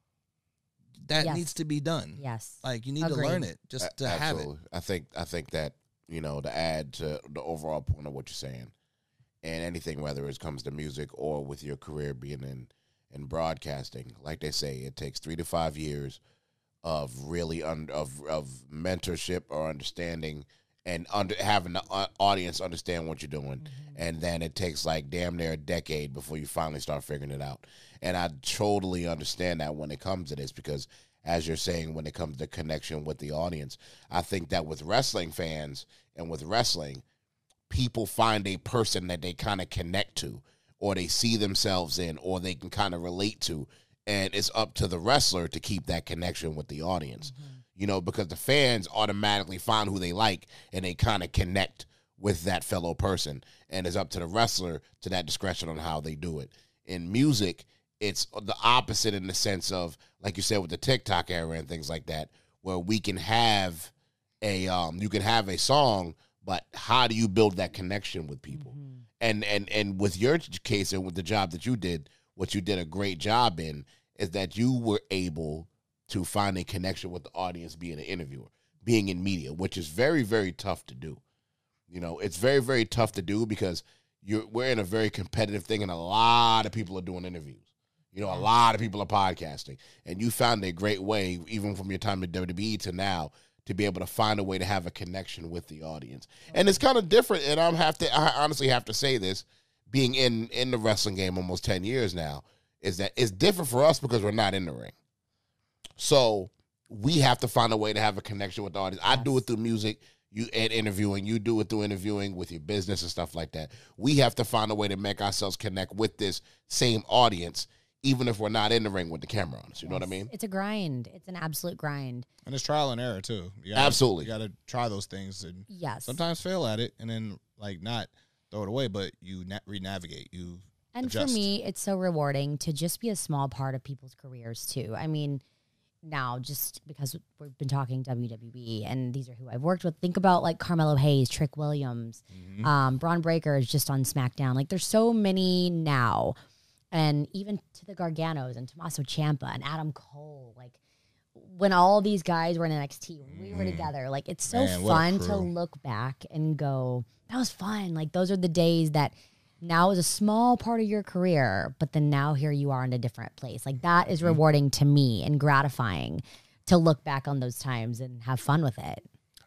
that Yes. needs to be done. Yes. Like, you need Agreed. to learn it just to have it. Absolutely. I think that, to add to the overall point of what you're saying, and anything, whether it comes to music or with your career being in broadcasting, like they say, it takes 3 to 5 years of really of mentorship or understanding and having the audience understand what you're doing. And then it takes like damn near a decade before you finally start figuring it out. And I totally understand that when it comes to this, because as you're saying, when it comes to connection with the audience, I think that with wrestling fans and with wrestling, people find a person that they kind of connect to, or they see themselves in, or they can kind of relate to. And it's up to the wrestler to keep that connection with the audience, because the fans automatically find who they like and they kind of connect with that fellow person. And it's up to the wrestler to that discretion on how they do it. In music, it's the opposite in the sense of, like you said, with the TikTok era and things like that, where we can have you can have a song, but how do you build that connection with people? And with your case and with the job that you did, what you did a great job in is that you were able to find a connection with the audience being an interviewer, being in media, which is very, very tough to do. It's very, very tough to do because we're in a very competitive thing, and a lot of people are doing interviews. A lot of people are podcasting, and you found a great way, even from your time at WWE to now, to be able to find a way to have a connection with the audience. And it's kind of different, and I honestly have to say this, being in the wrestling game almost 10 years now, is that it's different for us because we're not in the ring. So we have to find a way to have a connection with the audience. I do it through music, and interviewing. You do it through interviewing with your business and stuff like that. We have to find a way to make ourselves connect with this same audience, even if we're not in the ring with the camera on us. You know what I mean? It's a grind. It's an absolute grind. And it's trial and error too. Absolutely. You got to try those things and Yes. sometimes fail at it and then like not throw it away, but you re-navigate. You And adjust. for me, it's so rewarding to just be a small part of people's careers too. I mean, now, just because we've been talking WWE and these are who I've worked with, think about like Carmelo Hayes, Trick Williams, Braun Breaker is just on SmackDown. Like there's so many now. And even to the Garganos and Tommaso Ciampa and Adam Cole, like when all these guys were in NXT, when we were together, like it's so fun to look back and go, that was fun. Like those are the days that now is a small part of your career, but then now here you are in a different place. Like that is rewarding to me and gratifying to look back on those times and have fun with it.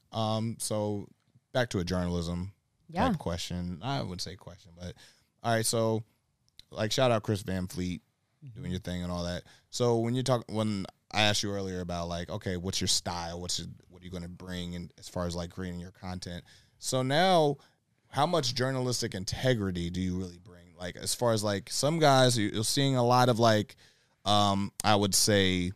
So back to a journalism type question. I wouldn't say question, but all right. So like shout out Chris Van Fleet doing your thing and all that. So when I asked you earlier about like, okay, what's your style? What are you going to bring in as far as like creating your content? So now, how much journalistic integrity do you really bring? Like as far as like some guys, you're seeing a lot of like, I would say,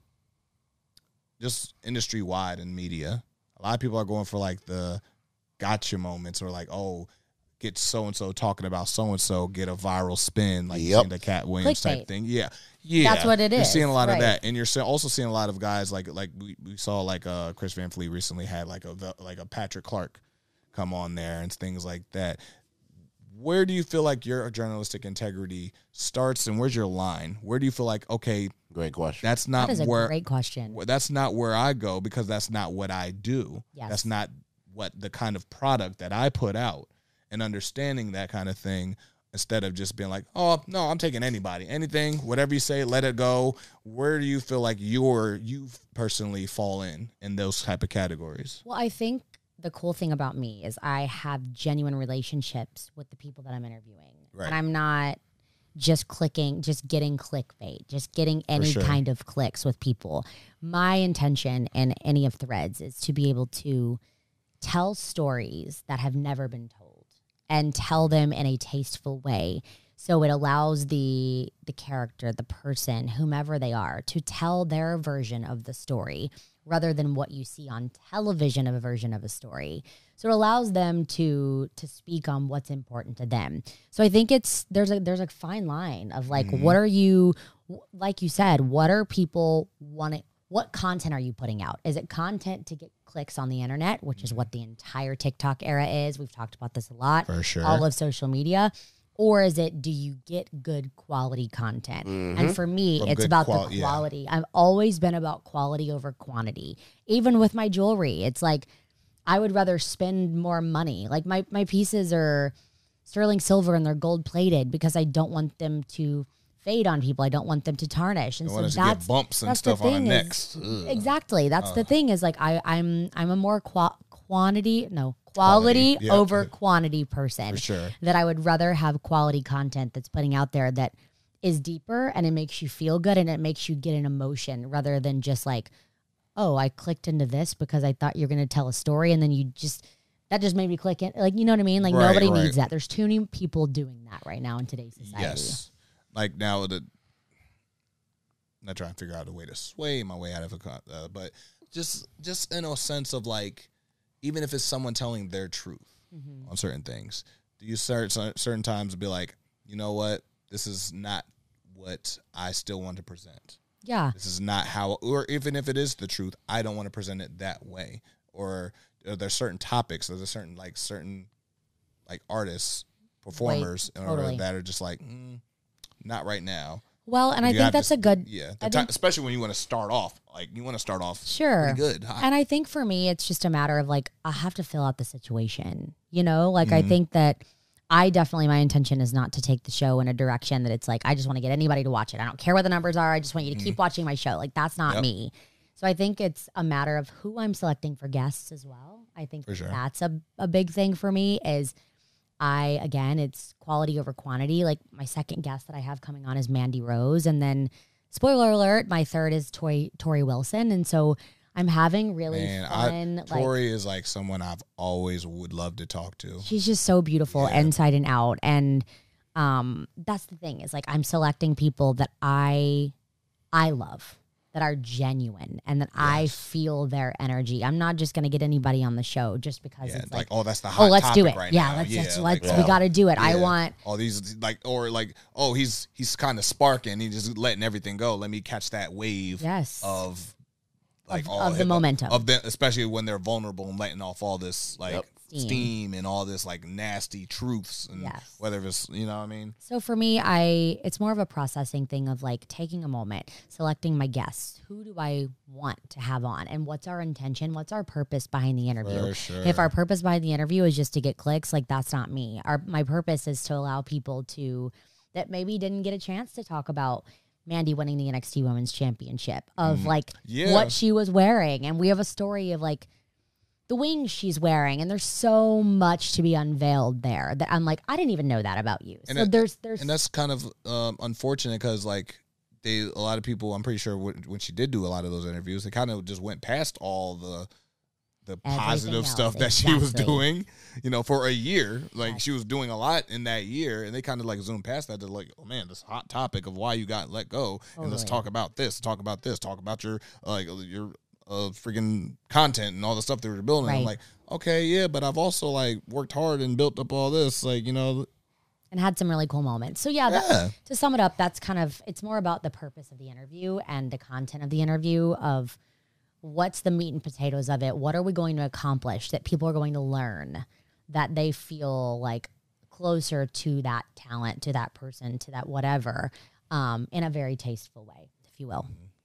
just industry wide in media. A lot of people are going for like the gotcha moments or like, oh, get so-and-so talking about so-and-so, get a viral spin, like the Cat Williams type thing. Yeah. That's what it is. You're seeing a lot of that. And you're also seeing a lot of guys like we saw like Chris Van Fleet recently had like a Patrick Clark come on there and things like that. Where do you feel like your journalistic integrity starts and where's your line? Where do you feel like, okay, great question. That is a great question. That's not where I go because that's not what I do. Yes. That's not what the kind of product that I put out. And understanding that kind of thing instead of just being like, oh, no, I'm taking anything, whatever you say, let it go. Where do you feel like you personally fall in those type of categories? Well, I think the cool thing about me is I have genuine relationships with the people that I'm interviewing. Right. And I'm not just getting clickbait, just getting any kind of clicks with people. My intention in any of Threads is to be able to tell stories that have never been told and tell them in a tasteful way. So it allows the character, the person, whomever they are, to tell their version of the story rather than what you see on television of a version of a story. So it allows them to speak on what's important to them. So I think there's a fine line of like, what are you, like you said, what are people wanting? What content are you putting out? Is it content to get clicks on the internet, which is what the entire TikTok era is? We've talked about this a lot. For sure. All of social media. Or is it, do you get good quality content? And for me, it's about the quality. Yeah. I've always been about quality over quantity. Even with my jewelry, it's like I would rather spend more money. Like my pieces are sterling silver and they're gold plated because I don't want them to fade on people. I don't want them to tarnish. And so that's get bumps and stuff on the necks. Exactly. That's the thing is like I'm a more quality over quantity person. For sure. That I would rather have quality content that's putting out there that is deeper and it makes you feel good and it makes you get an emotion rather than just like, oh, I clicked into this because I thought you're going to tell a story and then that just made me click in. Like, you know what I mean? Like nobody needs that. There's too many people doing that right now in today's society. Yes. Like now, I'm not trying to figure out a way to sway my way out of it, but just in a sense of like, even if it's someone telling their truth on certain things, do you start certain times to be like, you know what, this is not what I still want to present. Yeah. This is not how, or even if it is the truth, I don't want to present it that way. Or there's certain topics, there's certain artists, performers, that are just like, not right now. Well, and I think that's a good... Yeah, especially when you want to start off. Like, you want to start off pretty good. And I think for me, it's just a matter of, like, I have to fill out the situation. You know? Like, I think that my intention is not to take the show in a direction that it's like, I just want to get anybody to watch it. I don't care what the numbers are. I just want you to keep watching my show. Like, that's not me. So I think it's a matter of who I'm selecting for guests as well. I think that's a big thing for me is... it's quality over quantity. Like my second guest that I have coming on is Mandy Rose. And then spoiler alert, my third is Tori Wilson. And so I'm having really fun. Tori is like someone I've always would love to talk to. She's just so beautiful inside and out. And that's the thing is like, I'm selecting people that I love. That are genuine and that I feel their energy. I'm not just going to get anybody on the show just because it's like, oh, that's the hot let's topic do it. Right yeah, now. Let's we got to do it. Yeah. I want all these he's kind of sparking. He's just letting everything go. Let me catch that wave of like Of all the momentum. of them, especially when they're vulnerable and letting off all this like Yep. steam and all this like nasty truths, and Yes. whether it's, you know what I mean. So for me, it's more of a processing thing of like taking a moment, selecting my guests. Who do I want to have on, and what's our intention? What's our purpose behind the interview? For sure. If our purpose behind the interview is just to get clicks, like that's not me. My purpose is to allow people that maybe didn't get a chance to talk about Mandy winning the NXT Women's Championship, of like Yeah. what she was wearing, and we have a story of like the wings she's wearing, and there's so much to be unveiled there that I'm like, I didn't even know that about you. And So there's and that's kind of unfortunate, because like a lot of people, I'm pretty sure when she did do a lot of those interviews, they kind of just went past all the positive else, stuff that she was exactly. doing, you know, for a year. Like she was doing a lot in that year, and they kind of like zoomed past that to like, oh man, this hot topic of why you got let go, and let's Totally. talk about this, talk about your your freaking content and all the stuff that we're building. I'm Right. like, okay, yeah, but I've also like worked hard and built up all this, like, you know. and had some really cool moments. So yeah, Yeah. to sum it up, that's kind of, it's more about the purpose of the interview and the content of the interview, of what's the meat and potatoes of it. What are we going to accomplish that people are going to learn, that they feel like closer to that talent, to that person, to that whatever, in a very tasteful way, if you will.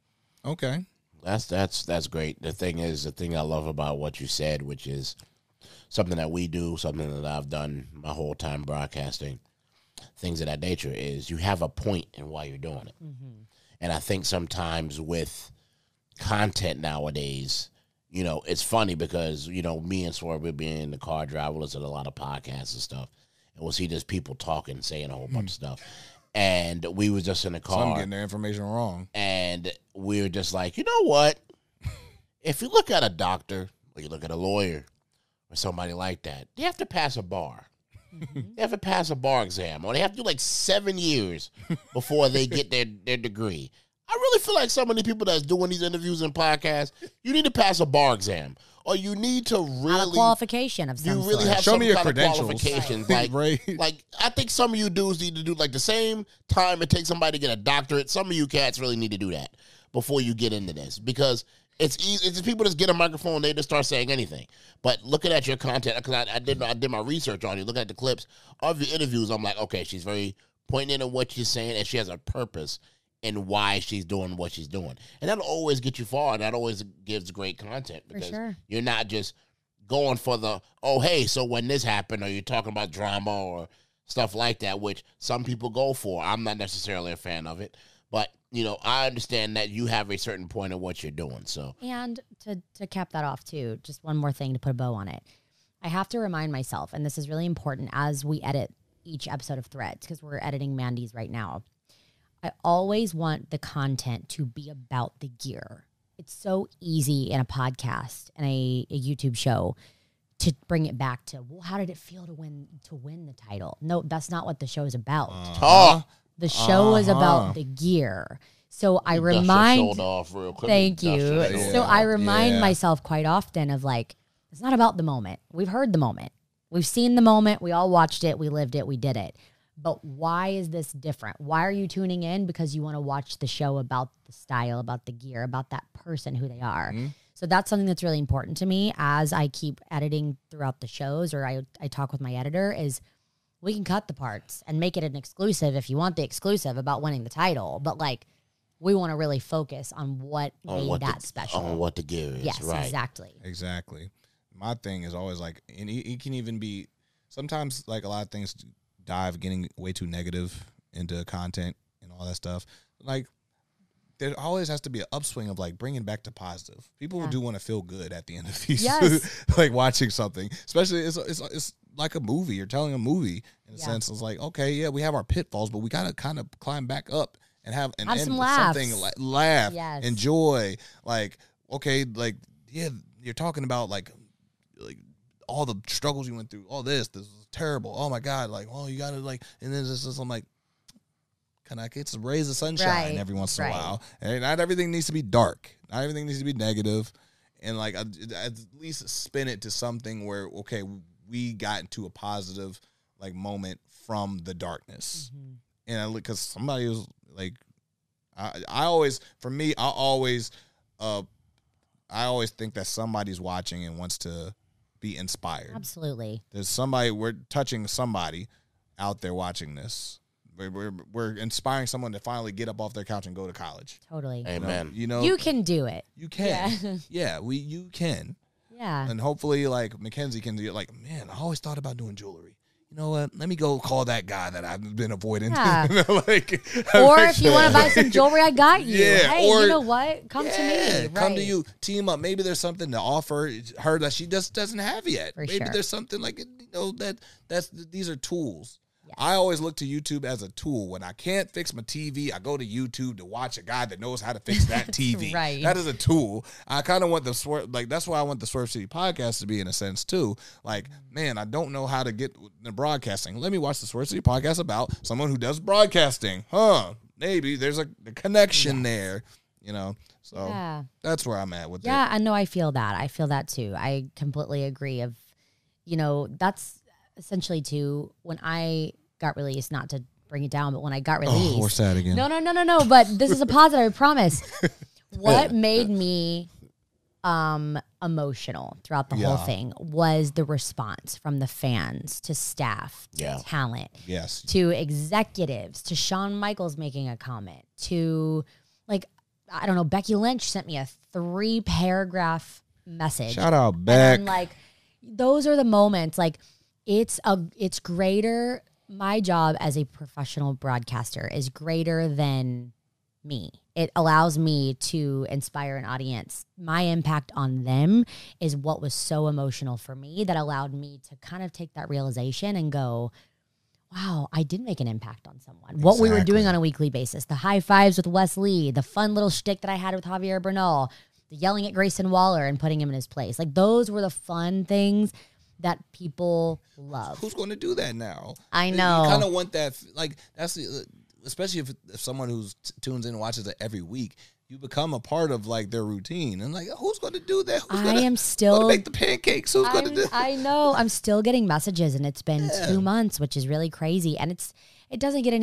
Okay. That's great. The thing I love about what you said, which is something that we do, something that I've done my whole time broadcasting, things of that nature, is you have a point in why you're doing it. And I think sometimes with content nowadays, you know, it's funny because, you know, me and Swerve, we'll be in the car driving, listen to a lot of podcasts and stuff, and we'll see just people talking, saying a whole bunch of stuff. And we was just in the Some car, getting their information wrong. and we were just like, you know what? If you look at a doctor, or you look at a lawyer, or somebody like that, they have to pass a bar. They have to pass a bar exam, or they have to do like 7 years before they get their degree. I really feel like some of the people that's doing these interviews and podcasts, you need to pass a bar exam, or you need to Have a really, qualification of some you really sort. have Show some me your kind of credentials. qualifications. Right. Like, Right. like I think some of you dudes need to do like the same time it takes somebody to get a doctorate. Some of you cats really need to do that before you get into this, because it's easy. It's just people just get a microphone, they just start saying anything. But looking at your content, because I did my research on you, looking at the clips of your interviews, I'm like, okay, she's very poignant in what she's saying, and she has a purpose in why she's doing what she's doing, and that'll always get you far, and that always gives great content, because sure. you're not just going for the, oh, hey, so when this happened, or you're talking about drama or stuff like that, which some people go for. I'm not necessarily a fan of it, but, you know, I understand that you have a certain point of what you're doing, so. And to cap that off too, just one more thing to put a bow on it. I have to remind myself, and this is really important as we edit each episode of Threads, because we're editing Mandy's right now. I always want the content to be about the gear. It's so easy in a podcast and a YouTube show to bring it back to, well, how did it feel to win the title? No, that's not what the show is about. Oh, The show is about the gear. So I dust your remind shoulder off real quick. Thank Dust your you. shoulder So off. I remind Yeah. myself quite often of like, it's not about the moment. We've heard the moment. We've seen the moment. We all watched it. We lived it. We did it. But why is this different? Why are you tuning in? Because you want to watch the show about the style, about the gear, about that person, who they are. So that's something that's really important to me as I keep editing throughout the shows, or I talk with my editor, is we can cut the parts and make it an exclusive if you want the exclusive about winning the title. But like, we want to really focus on what made that special. On what the gear is, Yes, right. exactly. Exactly. My thing is always like, and it can even be sometimes like a lot of things getting way too negative into content and all that stuff. Like, there always has to be an upswing of like bringing back to positive. People do want to feel good at the end of these, Yes. like watching something. Especially it's like a movie. You're telling a movie in a Yeah. sense. It's like, okay, yeah, we have our pitfalls, but we gotta kind of climb back up and have an Have end some with laughs. something laugh, Yes. enjoy. Like, okay, like yeah, you're talking about like all the struggles you went through. All this is terrible. Oh my God, like, oh, you gotta like, and then it's just I'm like, can I get some rays of sunshine Right, every once in a right. while? And not everything needs to be dark. Not everything needs to be negative. And like at least spin it to something where, okay, we got into a positive like moment from the darkness. And because somebody was like, I always I always think that somebody's watching and wants to be inspired. Absolutely. There's somebody, we're touching somebody out there watching this. We're inspiring someone to finally get up off their couch and go to college. Totally. Amen. You know, You can do it. you can. Yeah. Yeah, you can. Yeah. And hopefully, like, Mackenzie can be like, man, I always thought about doing jewelry. You know what? Let me go call that guy that I've been avoiding. Yeah. Like, Or if you want to buy some jewelry, I got you. Yeah, Hey, or- you know what? Come to me. Come to Right. you. Team up. Maybe there's something to offer her that she just doesn't have yet. For Maybe sure. there's something like, you know, these are tools. I always look to YouTube as a tool. When I can't fix my TV, I go to YouTube to watch a guy that knows how to fix that TV. Right. That is a tool. I kind of want the Swerve, like, that's why I want the Swerve City podcast to be, in a sense, too. Like, man, I don't know how to get the broadcasting. Let me watch the Swerve City podcast about someone who does broadcasting. Maybe there's a connection there, you know. So Yeah. that's where I'm at with Yeah, I know. I feel that. I feel that too. I completely agree. That's essentially too, when I got released, not to bring it down, but when I got released. Oh, we're sad again. No. But this is a positive, I promise. What made me emotional throughout the whole Yeah. thing was the response from the fans to staff, to Yeah. talent, Yes. to executives, to Shawn Michaels making a comment, to, like, I don't know, Becky Lynch sent me a 3-paragraph message. Shout out Beck. And I'm like, those are the moments. Like, it's greater. My job as a professional broadcaster is greater than me. It allows me to inspire an audience. My impact on them is what was so emotional for me, that allowed me to kind of take that realization and go, wow, I did make an impact on someone. What we were doing Exactly. on a weekly basis, the high fives with Wes Lee, the fun little shtick that I had with Javier Bernal, the yelling at Grayson Waller and putting him in his place. Like, those were the fun things that people love. Who's going to do that now? I You know. kind of want that, like, that's especially if someone who's tunes in and watches it every week, you become a part of, like, their routine. And, like, who's going to do that? Who's I gonna, am gonna still make the pancakes? Who's going to do? I know. I'm still getting messages, and it's been 2 months, which is really crazy. And it doesn't get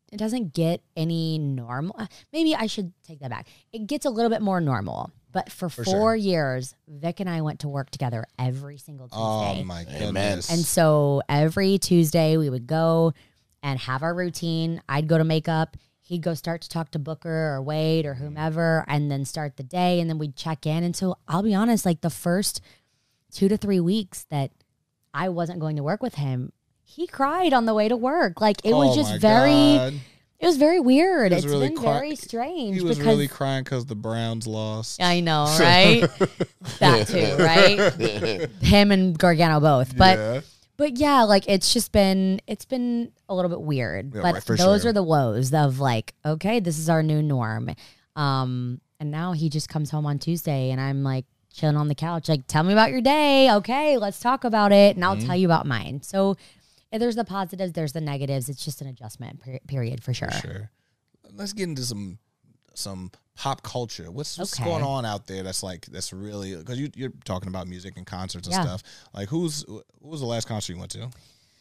any normal. Maybe I should take that back. It gets a little bit more normal. But for 4 sure. years, Vic and I went to work together every single Tuesday. Oh my Amen. goodness! And so every Tuesday we would go and have our routine. I'd go to makeup. He'd go start to talk to Booker or Wade or whomever, and then start the day. And then we'd check in. And so I'll be honest, like, the first 2 to 3 weeks that I wasn't going to work with him, he cried on the way to work. Like, it was Oh just my very, God. it was very weird. He was It's really been cry- very strange. He was because really crying because the Browns lost. I know, right? That too, right? Him and Gargano both. But yeah, like, it's been a little bit weird. Yeah, but right, for those sure. are the woes of, like, okay, this is our new norm. And now he just comes home on Tuesday and I'm like chilling on the couch, like, tell me about your day. Okay, let's talk about it. And I'll Mm-hmm. tell you about mine. So there's the positives, there's the negatives. It's just an adjustment period for sure. Sure. Let's get into some pop culture. What's Okay. going on out there that's really, because you're talking about music and concerts and Yeah. stuff. Like, who was the last concert you went to?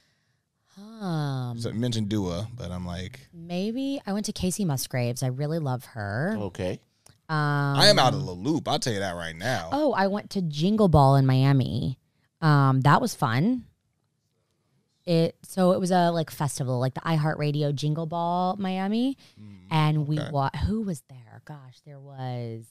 So you mentioned Dua, but I'm like, Maybe I went to Casey Musgraves. I really love her. Okay. I am out of the loop. I'll tell you that right now. Oh, I went to Jingle Ball in Miami. That was fun. It was a, like, festival, like the iHeartRadio Jingle Ball Miami, and we who was there? Gosh, there was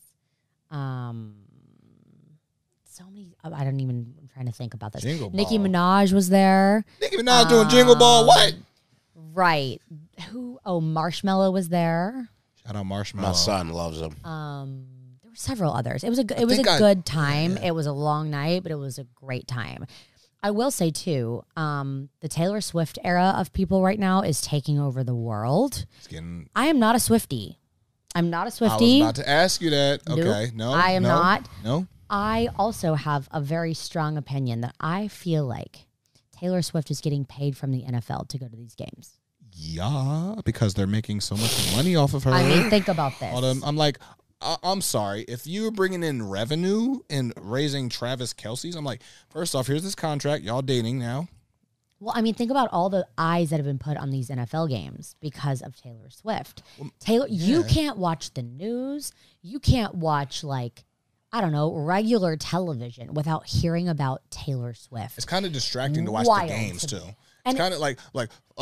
so many. I'm trying to think about this. Jingle Nicki Ball. Minaj was there. Nicki Minaj doing Jingle Ball. What? Right. Who? Oh, Marshmello was there. Shout out Marshmello. My son loves him. There were several others. It was a think good time. It was a long night, but it was a great time. I will say too, the Taylor Swift era of people right now is taking over the world. It's getting. I am not a Swiftie. I'm not a I was Swiftie. about to ask you that. Nope. Okay, no, I am no, not. No. I also have a very strong opinion that I feel like Taylor Swift is getting paid from the NFL to go to these games. Yeah, because they're making so much money off of her. I mean, think about this. I'm like, I'm sorry. If you're bringing in revenue and raising Travis Kelce's, I'm like, first off, here's this contract. Y'all dating now. Well, I mean, think about all the eyes that have been put on these NFL games because of Taylor Swift. You can't watch the news. You can't watch, like, I don't know, regular television without hearing about Taylor Swift. It's kind of distracting to watch Wild the games to too. me. It's And kind of like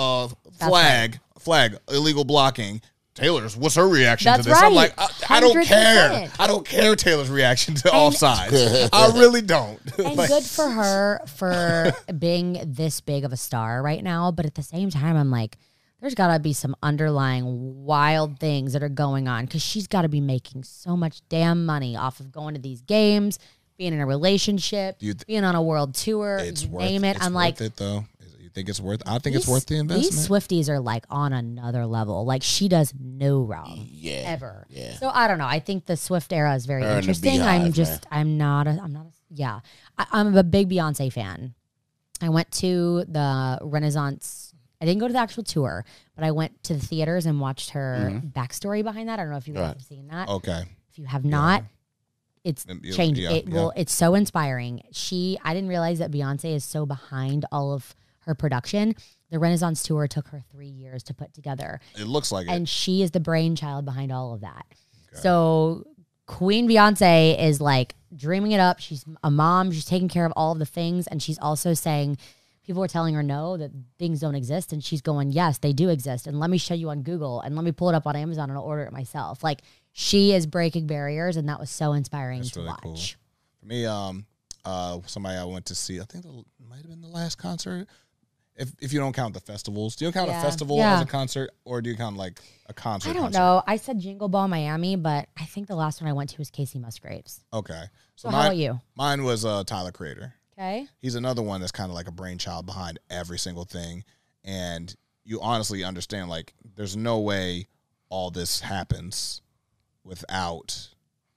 right. flag, illegal blocking. Taylor's, what's her reaction That's to this? I'm right. like, I don't care. 100%. I don't care Taylor's reaction to offsides. I really don't. And Like, good for her for being this big of a star right now. But at the same time, I'm like, there's got to be some underlying wild things that are going on because she's got to be making so much damn money off of going to these games, being in a relationship, being on a world tour, it's you worth, name it. it's I'm worth like, it though. You think it's worth? I think it's worth the investment. These Swifties are like on another level. Like she does no wrong, ever. Yeah. So I don't know. I think the Swift era is very Her and the interesting. Beehive, I'm not a. Yeah, I'm a big Beyonce fan. I went to the Renaissance. I didn't go to the actual tour, but I went to the theaters and watched her backstory behind that. I don't know if you guys have seen that. Okay. If you have not, it's changed. It's so inspiring. I didn't realize that Beyonce is so behind all of her production. The Renaissance tour took her 3 years to put together. It looks like and it. she is the brainchild behind all of that. Okay. So Queen Beyonce is like dreaming it up. She's a mom. She's taking care of all of the things. And she's also saying, people are telling her no, that things don't exist. And she's going, yes, they do exist. And let me show you on Google and let me pull it up on Amazon and I'll order it myself. Like she is breaking barriers. And that was so inspiring to watch. Cool. For me, somebody I went to see, I think it might have been the last concert. If you don't count the festivals, do you count a festival as a concert, or do you count like a concert? I don't know. I said Jingle Ball Miami, but I think the last one I went to was Casey Musgraves. Okay. So how about you? Mine was Tyler Creator. Okay. He's another one that's kind of like a brainchild behind every single thing, and you honestly understand like there's no way all this happens without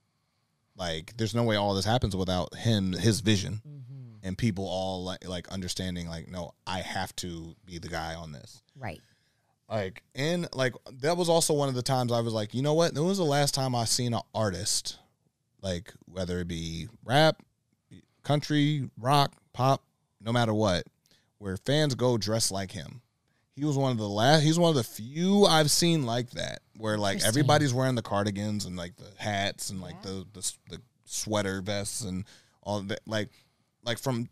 there's no way all this happens without him, his vision. Mm-hmm. And people all like understanding, like, no, I have to be the guy on this. Right. Like, and like, that was also one of the times I was like, you know what? When was the last time I seen an artist, like, whether it be rap, country, rock, pop, no matter what, where fans go dressed like him? He was one of the few I've seen like that, where like everybody's wearing the cardigans and like the hats and like the sweater vests and all that, like from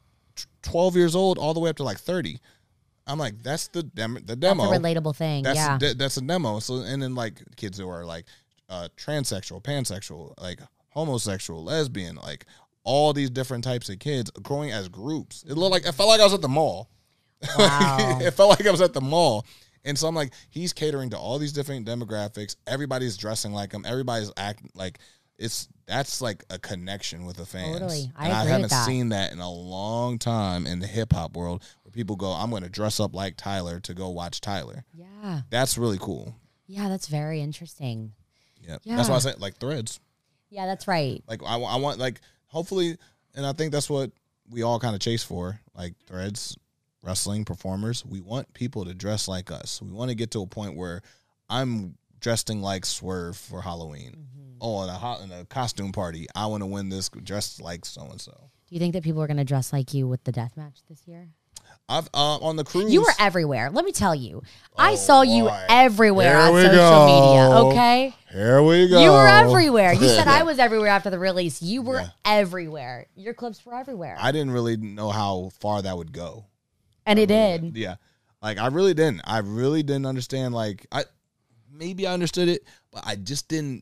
12 years old all the way up to like 30. I'm like, that's the demo. That's a relatable thing. That's a demo. So, and then like kids who are like transsexual, pansexual, like homosexual, lesbian, like all these different types of kids growing as groups. It felt like I was at the mall. Wow. It felt like I was at the mall. And so I'm like, he's catering to all these different demographics. Everybody's dressing like him. Everybody's acting like that's like a connection with the fans. Totally. I haven't seen that in a long time in the hip hop world where people go, I'm going to dress up like Tyler to go watch Tyler. Yeah. That's really cool. Yeah, that's very interesting. Yep. Yeah. That's why I say like Threads. Yeah, that's right. Like I want like hopefully, and I think that's what we all kind of chase for, like Threads, wrestling performers. We want people to dress like us. We want to get to a point where I'm dressing like Swerve for Halloween. Mm-hmm. Oh, in a costume party, I want to win this dressed like so-and-so. Do you think that people are going to dress like you with the death match this year? I've on the cruise. You were everywhere. Let me tell you. I saw you everywhere Here on we social go. media, okay? Here we go. You were everywhere. You said I was everywhere after the release. You were everywhere. Your clips were everywhere. I didn't really know how far that would go. And it did. Yeah. Like, I really didn't. I really didn't understand. Like, maybe I understood it, but I just didn't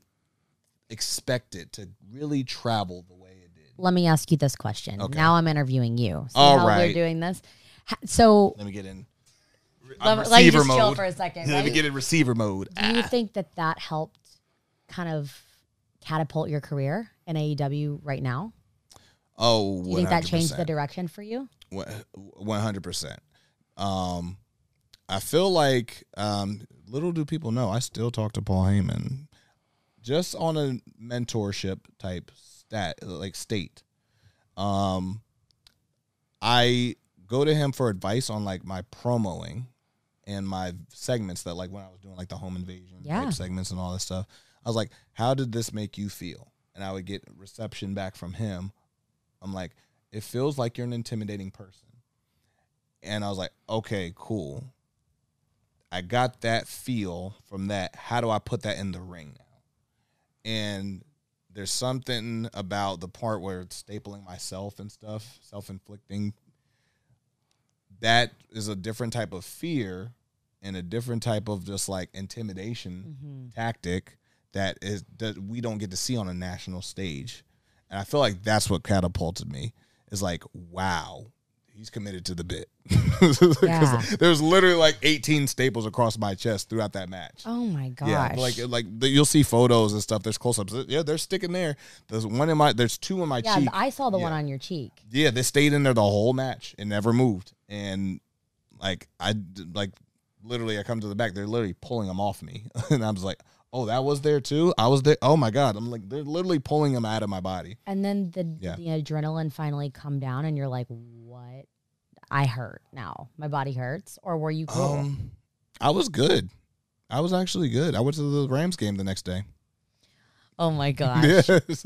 expect it to really travel the way it did. Let me ask you this question. Okay. Now I'm interviewing you. See All how right. we're doing this? So let me get in let you just chill for a second. Let me get in receiver mode. Do you think that helped kind of catapult your career in AEW right now? Oh, 100%. Do you think that changed the direction for you? 100%. I feel like little do people know, I still talk to Paul Heyman just on a mentorship type state. I go to him for advice on like my promoing and my segments that like when I was doing like the home invasion type segments and all this stuff. I was like, how did this make you feel? And I would get reception back from him. I'm like, it feels like you're an intimidating person. And I was like, okay, cool. I got that feel from that. How do I put that in the ring now? And there's something about the part where it's stapling myself and stuff, self-inflicting. That is a different type of fear and a different type of just like intimidation tactic that we don't get to see on a national stage. And I feel like that's what catapulted me. Is like, wow, he's committed to the bit. Yeah. There's literally like 18 staples across my chest throughout that match. Oh my gosh. Yeah, you'll see photos and stuff. There's close-ups. Yeah, they're sticking there. There's two in my cheek. I saw the one on your cheek. Yeah, they stayed in there the whole match and never moved. And literally, I come to the back. They're literally pulling them off me, and I was like, oh, that was there too. I was there. Oh my god, I'm like, they're literally pulling them out of my body. And then the adrenaline finally come down, and you're like, what? I hurt now. My body hurts. Or were you cool? I was good. I was actually good. I went to the Rams game the next day. Oh my gosh. Yeah, it's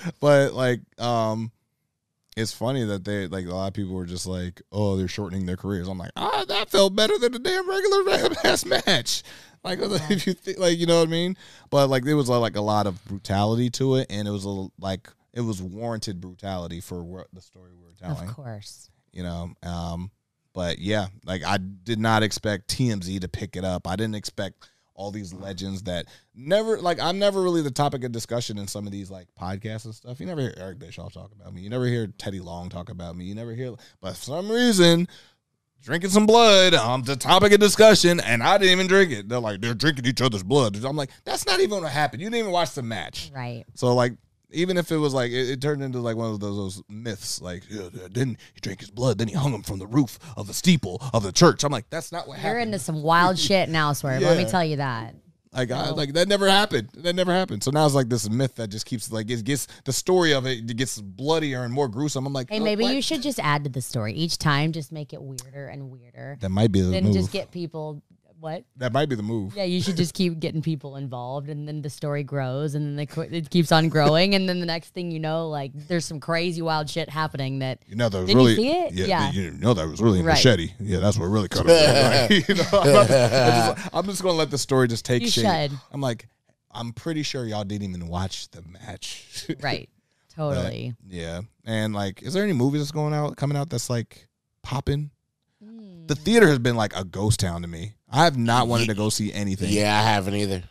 it's funny that they a lot of people were just like, oh, they're shortening their careers. I'm like, that felt better than the damn regular ass match. Like, if you think, you know what I mean? But there was like a lot of brutality to it, and it was it was warranted brutality for what the story we were telling. Of course. You know, but yeah, I did not expect TMZ to pick it up. I didn't expect all these legends that never, I'm never really the topic of discussion in some of these podcasts and stuff. You never hear Eric Bischoff talk about me. You never hear Teddy Long talk about me. You never hear, but for some reason, drinking some blood, the topic of discussion, and I didn't even drink it. They're like, they're drinking each other's blood. I'm like, that's not even what happened. You didn't even watch the match. Right. So even if it was it turned into one of those myths, then he drank his blood, then he hung him from the roof of the steeple of the church. I'm like, that's not what happened. You're into some wild shit now, Swerve. Let me tell you that. That never happened. That never happened. So now it's this myth that just keeps it gets the story of it gets bloodier and more gruesome. I'm like, hey, maybe you should just add to the story each time. Just make it weirder and weirder. That might be the move. Then just get people. What? That might be the move. Yeah, you should just keep getting people involved, and then the story grows, and then it keeps on growing, and then the next thing you know, there's some crazy wild shit happening that. You know, that was did really. You see it? Yeah. You know, that was really a machete. Yeah, that's what really cut it. Right? You know, I'm just gonna let the story just take shape. Should. I'm like, I'm pretty sure y'all didn't even watch the match. Right. Totally. But, yeah, and is there any movies that's coming out that's popping? The theater has been a ghost town to me. I have not wanted to go see anything. Yeah, I haven't either.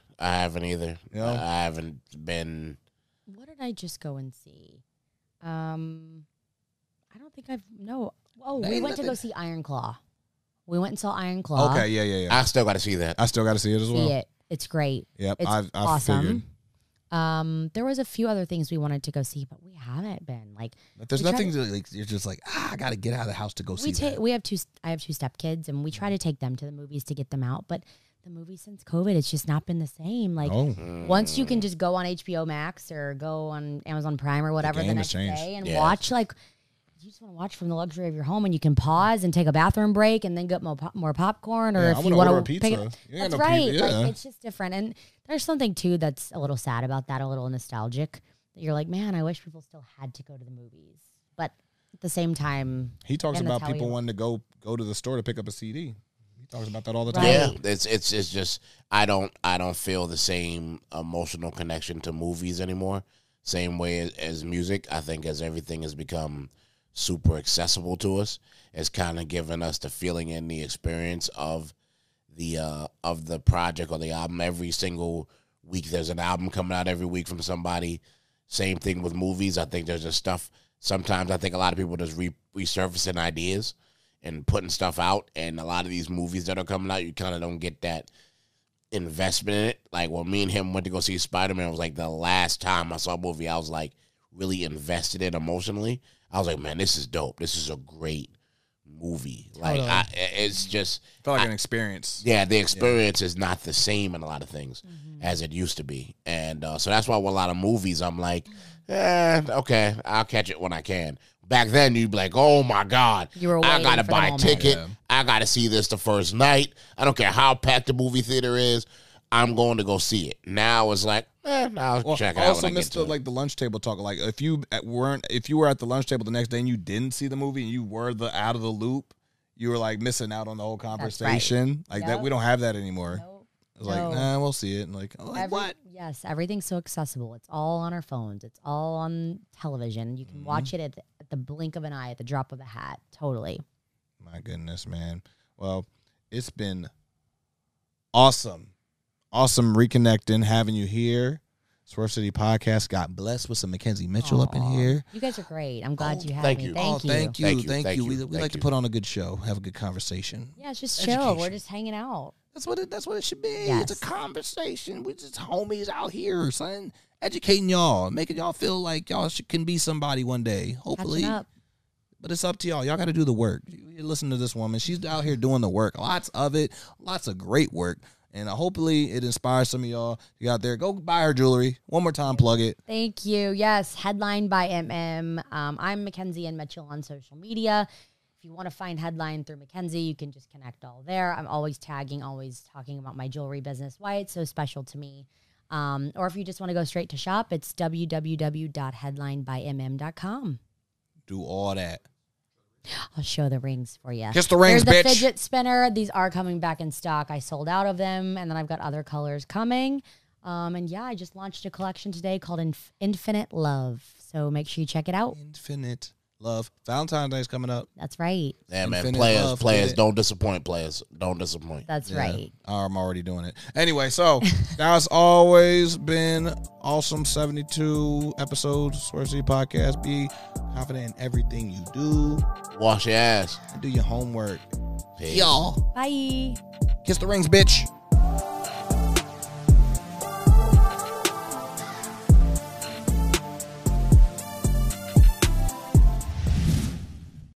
You know? I haven't been. What did I just go and see? I don't think no. Oh, we went to go see Iron Claw. We went and saw Iron Claw. Okay, yeah. I still got to see that. I still got to see it as well. See it. It's great. Yep, it's I've awesome. figured. There was a few other things we wanted to go see, but we haven't been But there's nothing you're just I got to get out of the house to go see that. We have I have two stepkids, and we try to take them to the movies to get them out. But the movies since COVID, it's just not been the same. Once you can just go on HBO Max or go on Amazon Prime or whatever the next day and watch you just want to watch from the luxury of your home, and you can pause and take a bathroom break and then get more popcorn, or if you want to pick it. That's right. Yeah. It's just different. And there's something too that's a little sad about that, a little nostalgic. That you're like, man, I wish people still had to go to the movies. But at the same time, he talks about people wanting to go to the store to pick up a CD. He talks about that all the time. Yeah, it's just I don't feel the same emotional connection to movies anymore. Same way as music. I think as everything has become super accessible to us, it's kind of given us the feeling and the experience of the project or the album. Every single week there's an album coming out every week from somebody. Same thing with movies. I think there's just stuff. Sometimes I think a lot of people just resurfacing ideas and putting stuff out, and a lot of these movies that are coming out, you kind of don't get that investment in it. When me and him went to go see Spider-Man, it was the last time I saw a movie I was really invested in emotionally. I was like, man, this is dope. This is a great movie. It's just felt like an experience. Yeah, the experience is not the same in a lot of things as it used to be, and so that's why with a lot of movies, I'm like, okay, I'll catch it when I can. Back then, you'd be like, oh my god, I gotta buy a ticket. Yeah. I gotta see this the first night. I don't care how packed the movie theater is. I'm going to go see it. Now it's I'll check it out. I also missed the lunch table talk. If you were at the lunch table the next day and you didn't see the movie and you were out of the loop, you were missing out on the whole conversation. Right. That we don't have that anymore. Nope. It's like, No. nah, we'll see it. And like, oh, like what? Yes, everything's so accessible. It's all on our phones. It's all on television. You can watch it at the blink of an eye, at the drop of a hat. Totally. My goodness, man. Well, it's been awesome. Awesome reconnecting, having you here. Swerve City Podcast got blessed with some Mackenzie Mitchell up in Aw. here. You guys are great. I'm glad you had thank me. you. Thank you. Thank you. Thank you. Thank Thank you. you. We Thank like to you. put on a good show, have a good conversation. Yeah, it's just chill. Education. We're just hanging out. That's what it should be. Yes. It's a conversation. We just homies out here, son. Educating y'all, making y'all feel like y'all can be somebody one day. Hopefully. Catching up. But it's up to y'all. Y'all got to do the work. You listen to this woman. She's out here doing the work. Lots of it. Lots of great work. And hopefully it inspires some of y'all. You out there, go buy her jewelry. One more time, plug it. Thank you. Yes, Headline by MM. I'm Mackenzie and Mitchell on social media. If you want to find Headline through Mackenzie, you can just connect all there. I'm always tagging, always talking about my jewelry business, why it's so special to me. Or if you just want to go straight to shop, it's www.headlinebymm.com. Do all that. I'll show the rings for you. Kiss the rings, Here's bitch. the fidget spinner. These are coming back in stock. I sold out of them, and then I've got other colors coming. And yeah, I just launched a collection today called Infinite Love. So make sure you check it out. Infinite love. Valentine's Day is coming up. That's right. Yeah, man. Infinite Players, love, players, yeah. don't disappoint. Players, don't disappoint. That's Yeah. right. I'm already doing it. Anyway, so that's always been awesome 72 episodes. Swerve City Podcast. Be confident in everything you do. Wash your ass. And do your homework. Peace. Y'all. Bye. Kiss the rings, bitch.